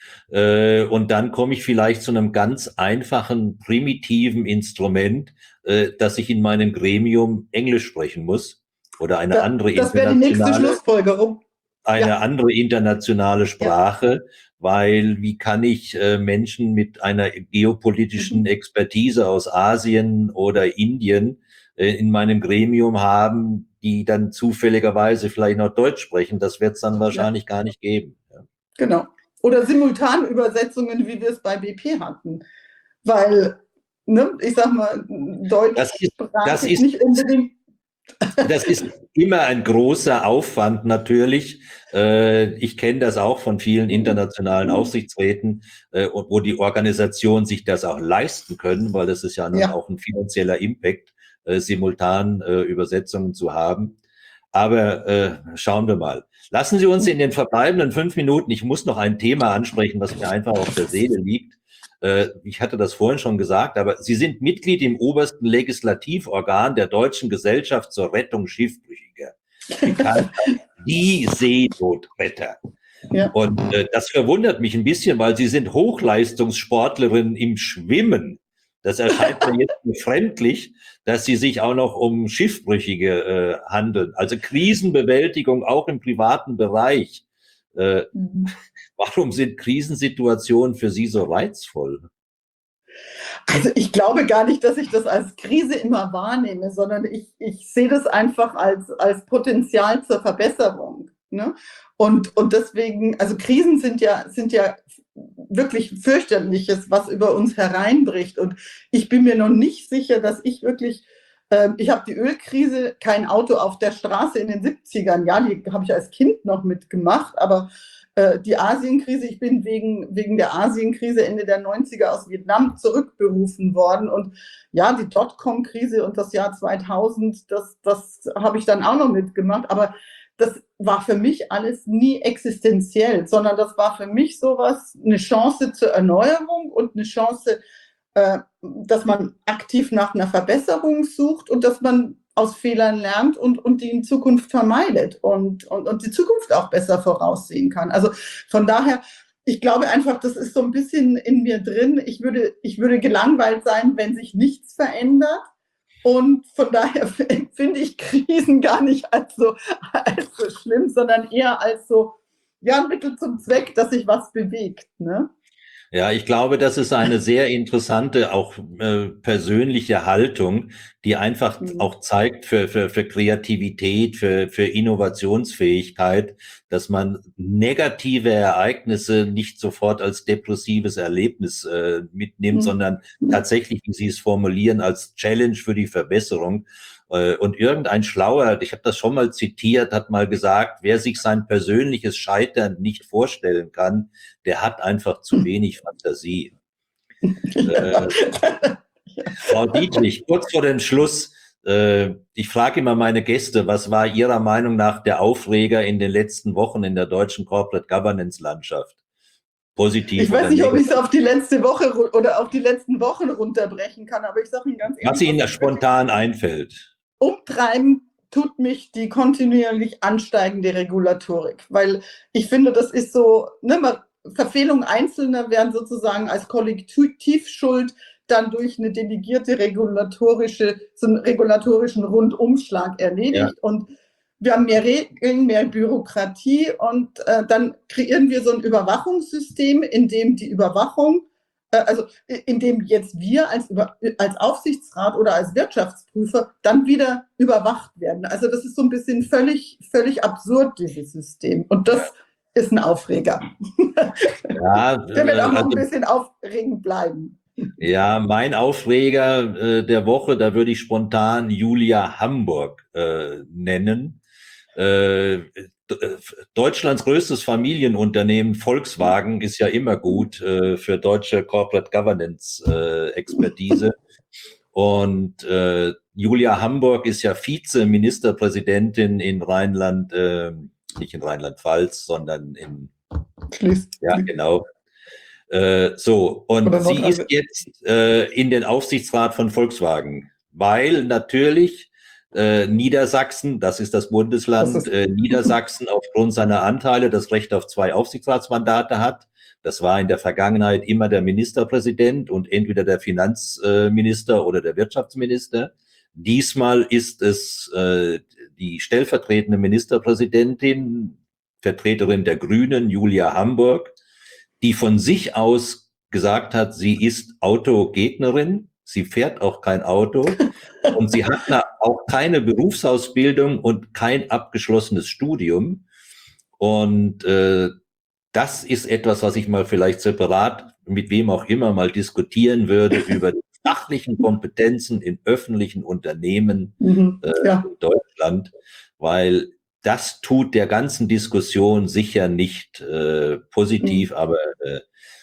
[SPEAKER 2] Äh, und dann komme ich vielleicht zu einem ganz einfachen, primitiven Instrument, äh, dass ich in meinem Gremium Englisch sprechen muss oder eine
[SPEAKER 3] Da,
[SPEAKER 2] andere
[SPEAKER 3] das wäre die nächste
[SPEAKER 2] internationale,
[SPEAKER 3] Schlussfolgerung.
[SPEAKER 2] eine
[SPEAKER 3] Ja.
[SPEAKER 2] andere internationale Sprache, weil wie kann ich äh, Menschen mit einer geopolitischen
[SPEAKER 3] Mhm.
[SPEAKER 2] Expertise aus Asien oder Indien äh, in meinem Gremium haben, die dann zufälligerweise vielleicht noch Deutsch sprechen? Das wird es dann wahrscheinlich
[SPEAKER 3] Ja.
[SPEAKER 2] gar nicht geben. Ja.
[SPEAKER 3] Genau. Oder Simultanübersetzungen, wie wir es bei B P hatten. Weil, ne, ich sag mal,
[SPEAKER 2] Das ist, das
[SPEAKER 3] deutschsprachig
[SPEAKER 2] ist
[SPEAKER 3] nicht unbedingt.
[SPEAKER 2] Das ist immer ein großer Aufwand natürlich. Äh, ich kenne das auch von vielen internationalen Aufsichtsräten, äh, wo die Organisationen sich das auch leisten können, weil das ist ja nun
[SPEAKER 3] Ja.
[SPEAKER 2] auch ein finanzieller Impact, äh, simultan äh, Übersetzungen zu haben. Aber äh, schauen wir mal. Lassen Sie uns in den verbleibenden fünf Minuten, ich muss noch ein Thema ansprechen, was mir einfach auf der Seele liegt. Äh, ich hatte das vorhin schon gesagt, aber Sie sind Mitglied im obersten Legislativorgan der Deutschen Gesellschaft zur Rettung Schiffbrüchiger, bekannt als die Seenotretter.
[SPEAKER 3] Ja.
[SPEAKER 2] Und äh, das verwundert mich ein bisschen, weil Sie sind Hochleistungssportlerin im Schwimmen. Das erscheint mir jetzt befremdlich, dass Sie sich auch noch um Schiffbrüchige äh, handeln. Also Krisenbewältigung auch im privaten Bereich. Äh,
[SPEAKER 3] Mhm.
[SPEAKER 2] Warum sind Krisensituationen für Sie so reizvoll?
[SPEAKER 3] Also ich glaube gar nicht, dass ich das als Krise immer wahrnehme, sondern ich, ich sehe das einfach als, als Potenzial zur Verbesserung. Ne? Und, und deswegen, also Krisen sind ja, sind ja wirklich fürchterliches, was über uns hereinbricht. Und ich bin mir noch nicht sicher, dass ich wirklich, äh, ich habe die Ölkrise, kein Auto auf der Straße in den siebzigern, ja, die habe ich als Kind noch mitgemacht, aber äh, die Asienkrise, ich bin wegen, wegen der Asienkrise Ende der neunziger aus Vietnam zurückberufen worden. Und ja, die Dotcom-Krise und das Jahr zweitausend, das, das habe ich dann auch noch mitgemacht. Aber das war für mich alles nie existenziell, sondern das war für mich sowas, eine Chance zur Erneuerung und eine Chance, äh, dass man aktiv nach einer Verbesserung sucht und dass man aus Fehlern lernt und, und die in Zukunft vermeidet und, und, und die Zukunft auch besser voraussehen kann. Also von daher, ich glaube einfach, das ist so ein bisschen in mir drin. Ich würde, ich würde gelangweilt sein, wenn sich nichts verändert. Und von daher finde ich Krisen gar nicht als so, als so schlimm, sondern eher als so, ja, ein Mittel zum Zweck, dass sich was bewegt. Ne?
[SPEAKER 2] Ja, ich glaube, das ist eine sehr interessante, auch äh, persönliche Haltung, die einfach
[SPEAKER 3] Mhm.
[SPEAKER 2] auch zeigt für, für, für Kreativität, für, für Innovationsfähigkeit, dass man negative Ereignisse nicht sofort als depressives Erlebnis äh, mitnimmt,
[SPEAKER 3] Mhm.
[SPEAKER 2] sondern tatsächlich, wie Sie es formulieren, als Challenge für die Verbesserung. Und irgendein Schlauer, ich habe das schon mal zitiert, hat mal gesagt, wer sich sein persönliches Scheitern nicht vorstellen kann, der hat einfach zu wenig Fantasie.
[SPEAKER 3] Ja.
[SPEAKER 2] Äh, Frau Dietrich, kurz vor dem Schluss, äh, ich frage immer meine Gäste, was war Ihrer Meinung nach der Aufreger in den letzten Wochen in der deutschen Corporate Governance Landschaft? Positiv
[SPEAKER 3] Ich weiß
[SPEAKER 2] oder
[SPEAKER 3] nicht, ob ich
[SPEAKER 2] negativ?
[SPEAKER 3] es auf die letzte Woche oder auf die letzten Wochen runterbrechen kann, aber ich sage Ihnen ganz ehrlich,
[SPEAKER 2] Was Ihnen
[SPEAKER 3] was mich
[SPEAKER 2] spontan einfällt.
[SPEAKER 3] umtreiben tut mich die kontinuierlich ansteigende Regulatorik, weil ich finde, das ist so, ne, man, Verfehlungen Einzelner werden sozusagen als Kollektivschuld dann durch eine delegierte regulatorische, so einen regulatorischen Rundumschlag erledigt. Ja. Und wir haben mehr Regeln, mehr Bürokratie und äh, dann kreieren wir so ein Überwachungssystem, in dem die Überwachung, äh, also in dem jetzt wir als, Über, als Aufsichtsrat oder als Wirtschaftsprüfer dann wieder überwacht werden. Also das ist so ein bisschen völlig, völlig absurd, dieses System. Und das ist ein Aufreger.
[SPEAKER 2] Ja,
[SPEAKER 3] Der wird auch noch
[SPEAKER 2] also,
[SPEAKER 3] ein bisschen aufregend bleiben.
[SPEAKER 2] Ja, mein Aufreger äh, der Woche, da würde ich spontan Julia Hamburg äh, nennen. Äh, Deutschlands größtes Familienunternehmen Volkswagen ist ja immer gut äh, für deutsche Corporate Governance äh, Expertise. Und äh, Julia Hamburg ist ja Vize-Ministerpräsidentin in Rheinland, äh, nicht in Rheinland-Pfalz, sondern in, ja genau, Äh, so, und sie ist jetzt äh, in den Aufsichtsrat von Volkswagen, weil natürlich Äh, Niedersachsen, das ist das Bundesland,
[SPEAKER 3] Das ist-
[SPEAKER 2] äh, Niedersachsen aufgrund seiner Anteile das Recht auf zwei Aufsichtsratsmandate hat. Das war in der Vergangenheit immer der Ministerpräsident und entweder der Finanzminister oder der Wirtschaftsminister. Diesmal ist es äh, die stellvertretende Ministerpräsidentin, Vertreterin der Grünen, Julia Hamburg, die von sich aus gesagt hat, sie ist Autogegnerin, sie fährt auch kein Auto und sie hat da auch keine Berufsausbildung und kein abgeschlossenes Studium. Und äh, das ist etwas, was ich mal vielleicht separat mit wem auch immer mal diskutieren würde über die fachlichen Kompetenzen in öffentlichen Unternehmen
[SPEAKER 3] Mhm.
[SPEAKER 2] äh,
[SPEAKER 3] Ja.
[SPEAKER 2] in Deutschland, weil das tut der ganzen Diskussion sicher nicht äh, positiv,
[SPEAKER 3] Mhm.
[SPEAKER 2] aber äh,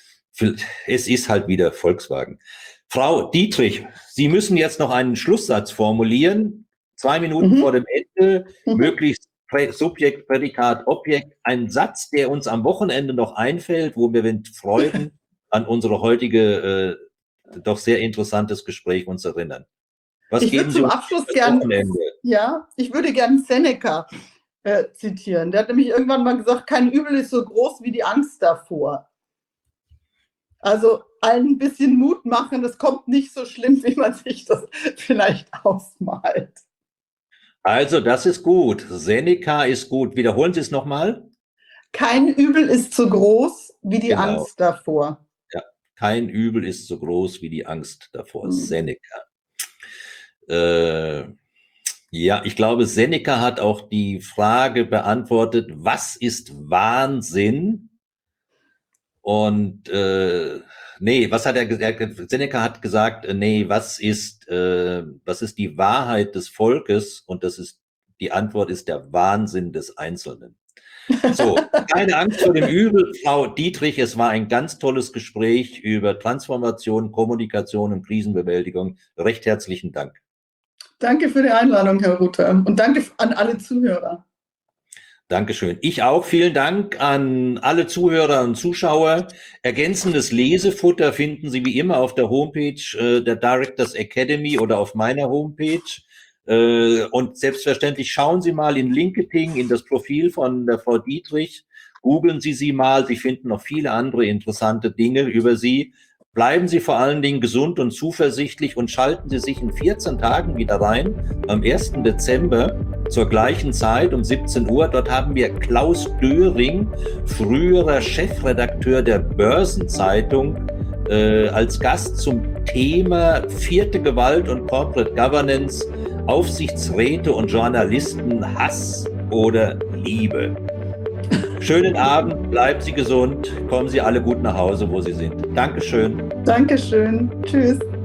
[SPEAKER 2] es ist halt wieder Volkswagen. Frau Dietrich, Sie müssen jetzt noch einen Schlusssatz formulieren, zwei Minuten
[SPEAKER 3] Mhm.
[SPEAKER 2] vor dem Ende,
[SPEAKER 3] Mhm.
[SPEAKER 2] möglichst Prä- Subjekt, Prädikat, Objekt, ein Satz, der uns am Wochenende noch einfällt, wo wir mit Freuden an unsere heutige, äh, doch sehr interessantes Gespräch uns erinnern. Was
[SPEAKER 3] Ich
[SPEAKER 2] geben
[SPEAKER 3] würde
[SPEAKER 2] Sie
[SPEAKER 3] zum
[SPEAKER 2] uns
[SPEAKER 3] Abschluss
[SPEAKER 2] fürs
[SPEAKER 3] gern,
[SPEAKER 2] Wochenende?
[SPEAKER 3] ja, ich würde gern Seneca äh, zitieren. Der hat nämlich irgendwann mal gesagt, kein Übel ist so groß wie die Angst davor. Also allen ein bisschen Mut machen, es kommt nicht so schlimm, wie man sich das vielleicht ausmalt.
[SPEAKER 2] Also, das ist gut. Seneca ist gut. Wiederholen Sie es nochmal.
[SPEAKER 3] Kein Übel ist so groß wie die
[SPEAKER 2] Genau.
[SPEAKER 3] Angst davor.
[SPEAKER 2] Ja, kein Übel ist so groß wie die Angst davor.
[SPEAKER 3] Mhm.
[SPEAKER 2] Seneca. Äh, ja, ich glaube, Seneca hat auch die Frage beantwortet, was ist Wahnsinn? Und äh, nee, was hat er gesagt? Seneca hat gesagt, äh, nee, was ist, äh, was ist die Wahrheit des Volkes? Und das ist, die Antwort ist der Wahnsinn des Einzelnen. So, keine Angst vor dem Übel, Frau Dietrich, es war ein ganz tolles Gespräch über Transformation, Kommunikation und Krisenbewältigung. Recht herzlichen Dank.
[SPEAKER 3] Danke für die Einladung, Herr Ruther. Und danke an alle Zuhörer.
[SPEAKER 2] Dankeschön. Ich auch. Vielen Dank an alle Zuhörer und Zuschauer. Ergänzendes Lesefutter finden Sie wie immer auf der Homepage äh, der Directors Academy oder auf meiner Homepage. Äh, und selbstverständlich schauen Sie mal in LinkedIn in das Profil von der Frau Dietrich. Googeln Sie sie mal. Sie finden noch viele andere interessante Dinge über sie. Bleiben Sie vor allen Dingen gesund und zuversichtlich und schalten Sie sich in vierzehn Tagen wieder rein, am ersten Dezember zur gleichen Zeit um siebzehn Uhr. Dort haben wir Klaus Döring, früherer Chefredakteur der Börsenzeitung, äh, als Gast zum Thema vierte Gewalt und Corporate Governance, Aufsichtsräte und Journalisten, Hass oder Liebe. Schönen Abend, bleiben Sie gesund, kommen Sie alle gut nach Hause, wo Sie sind. Dankeschön.
[SPEAKER 3] Dankeschön. Tschüss.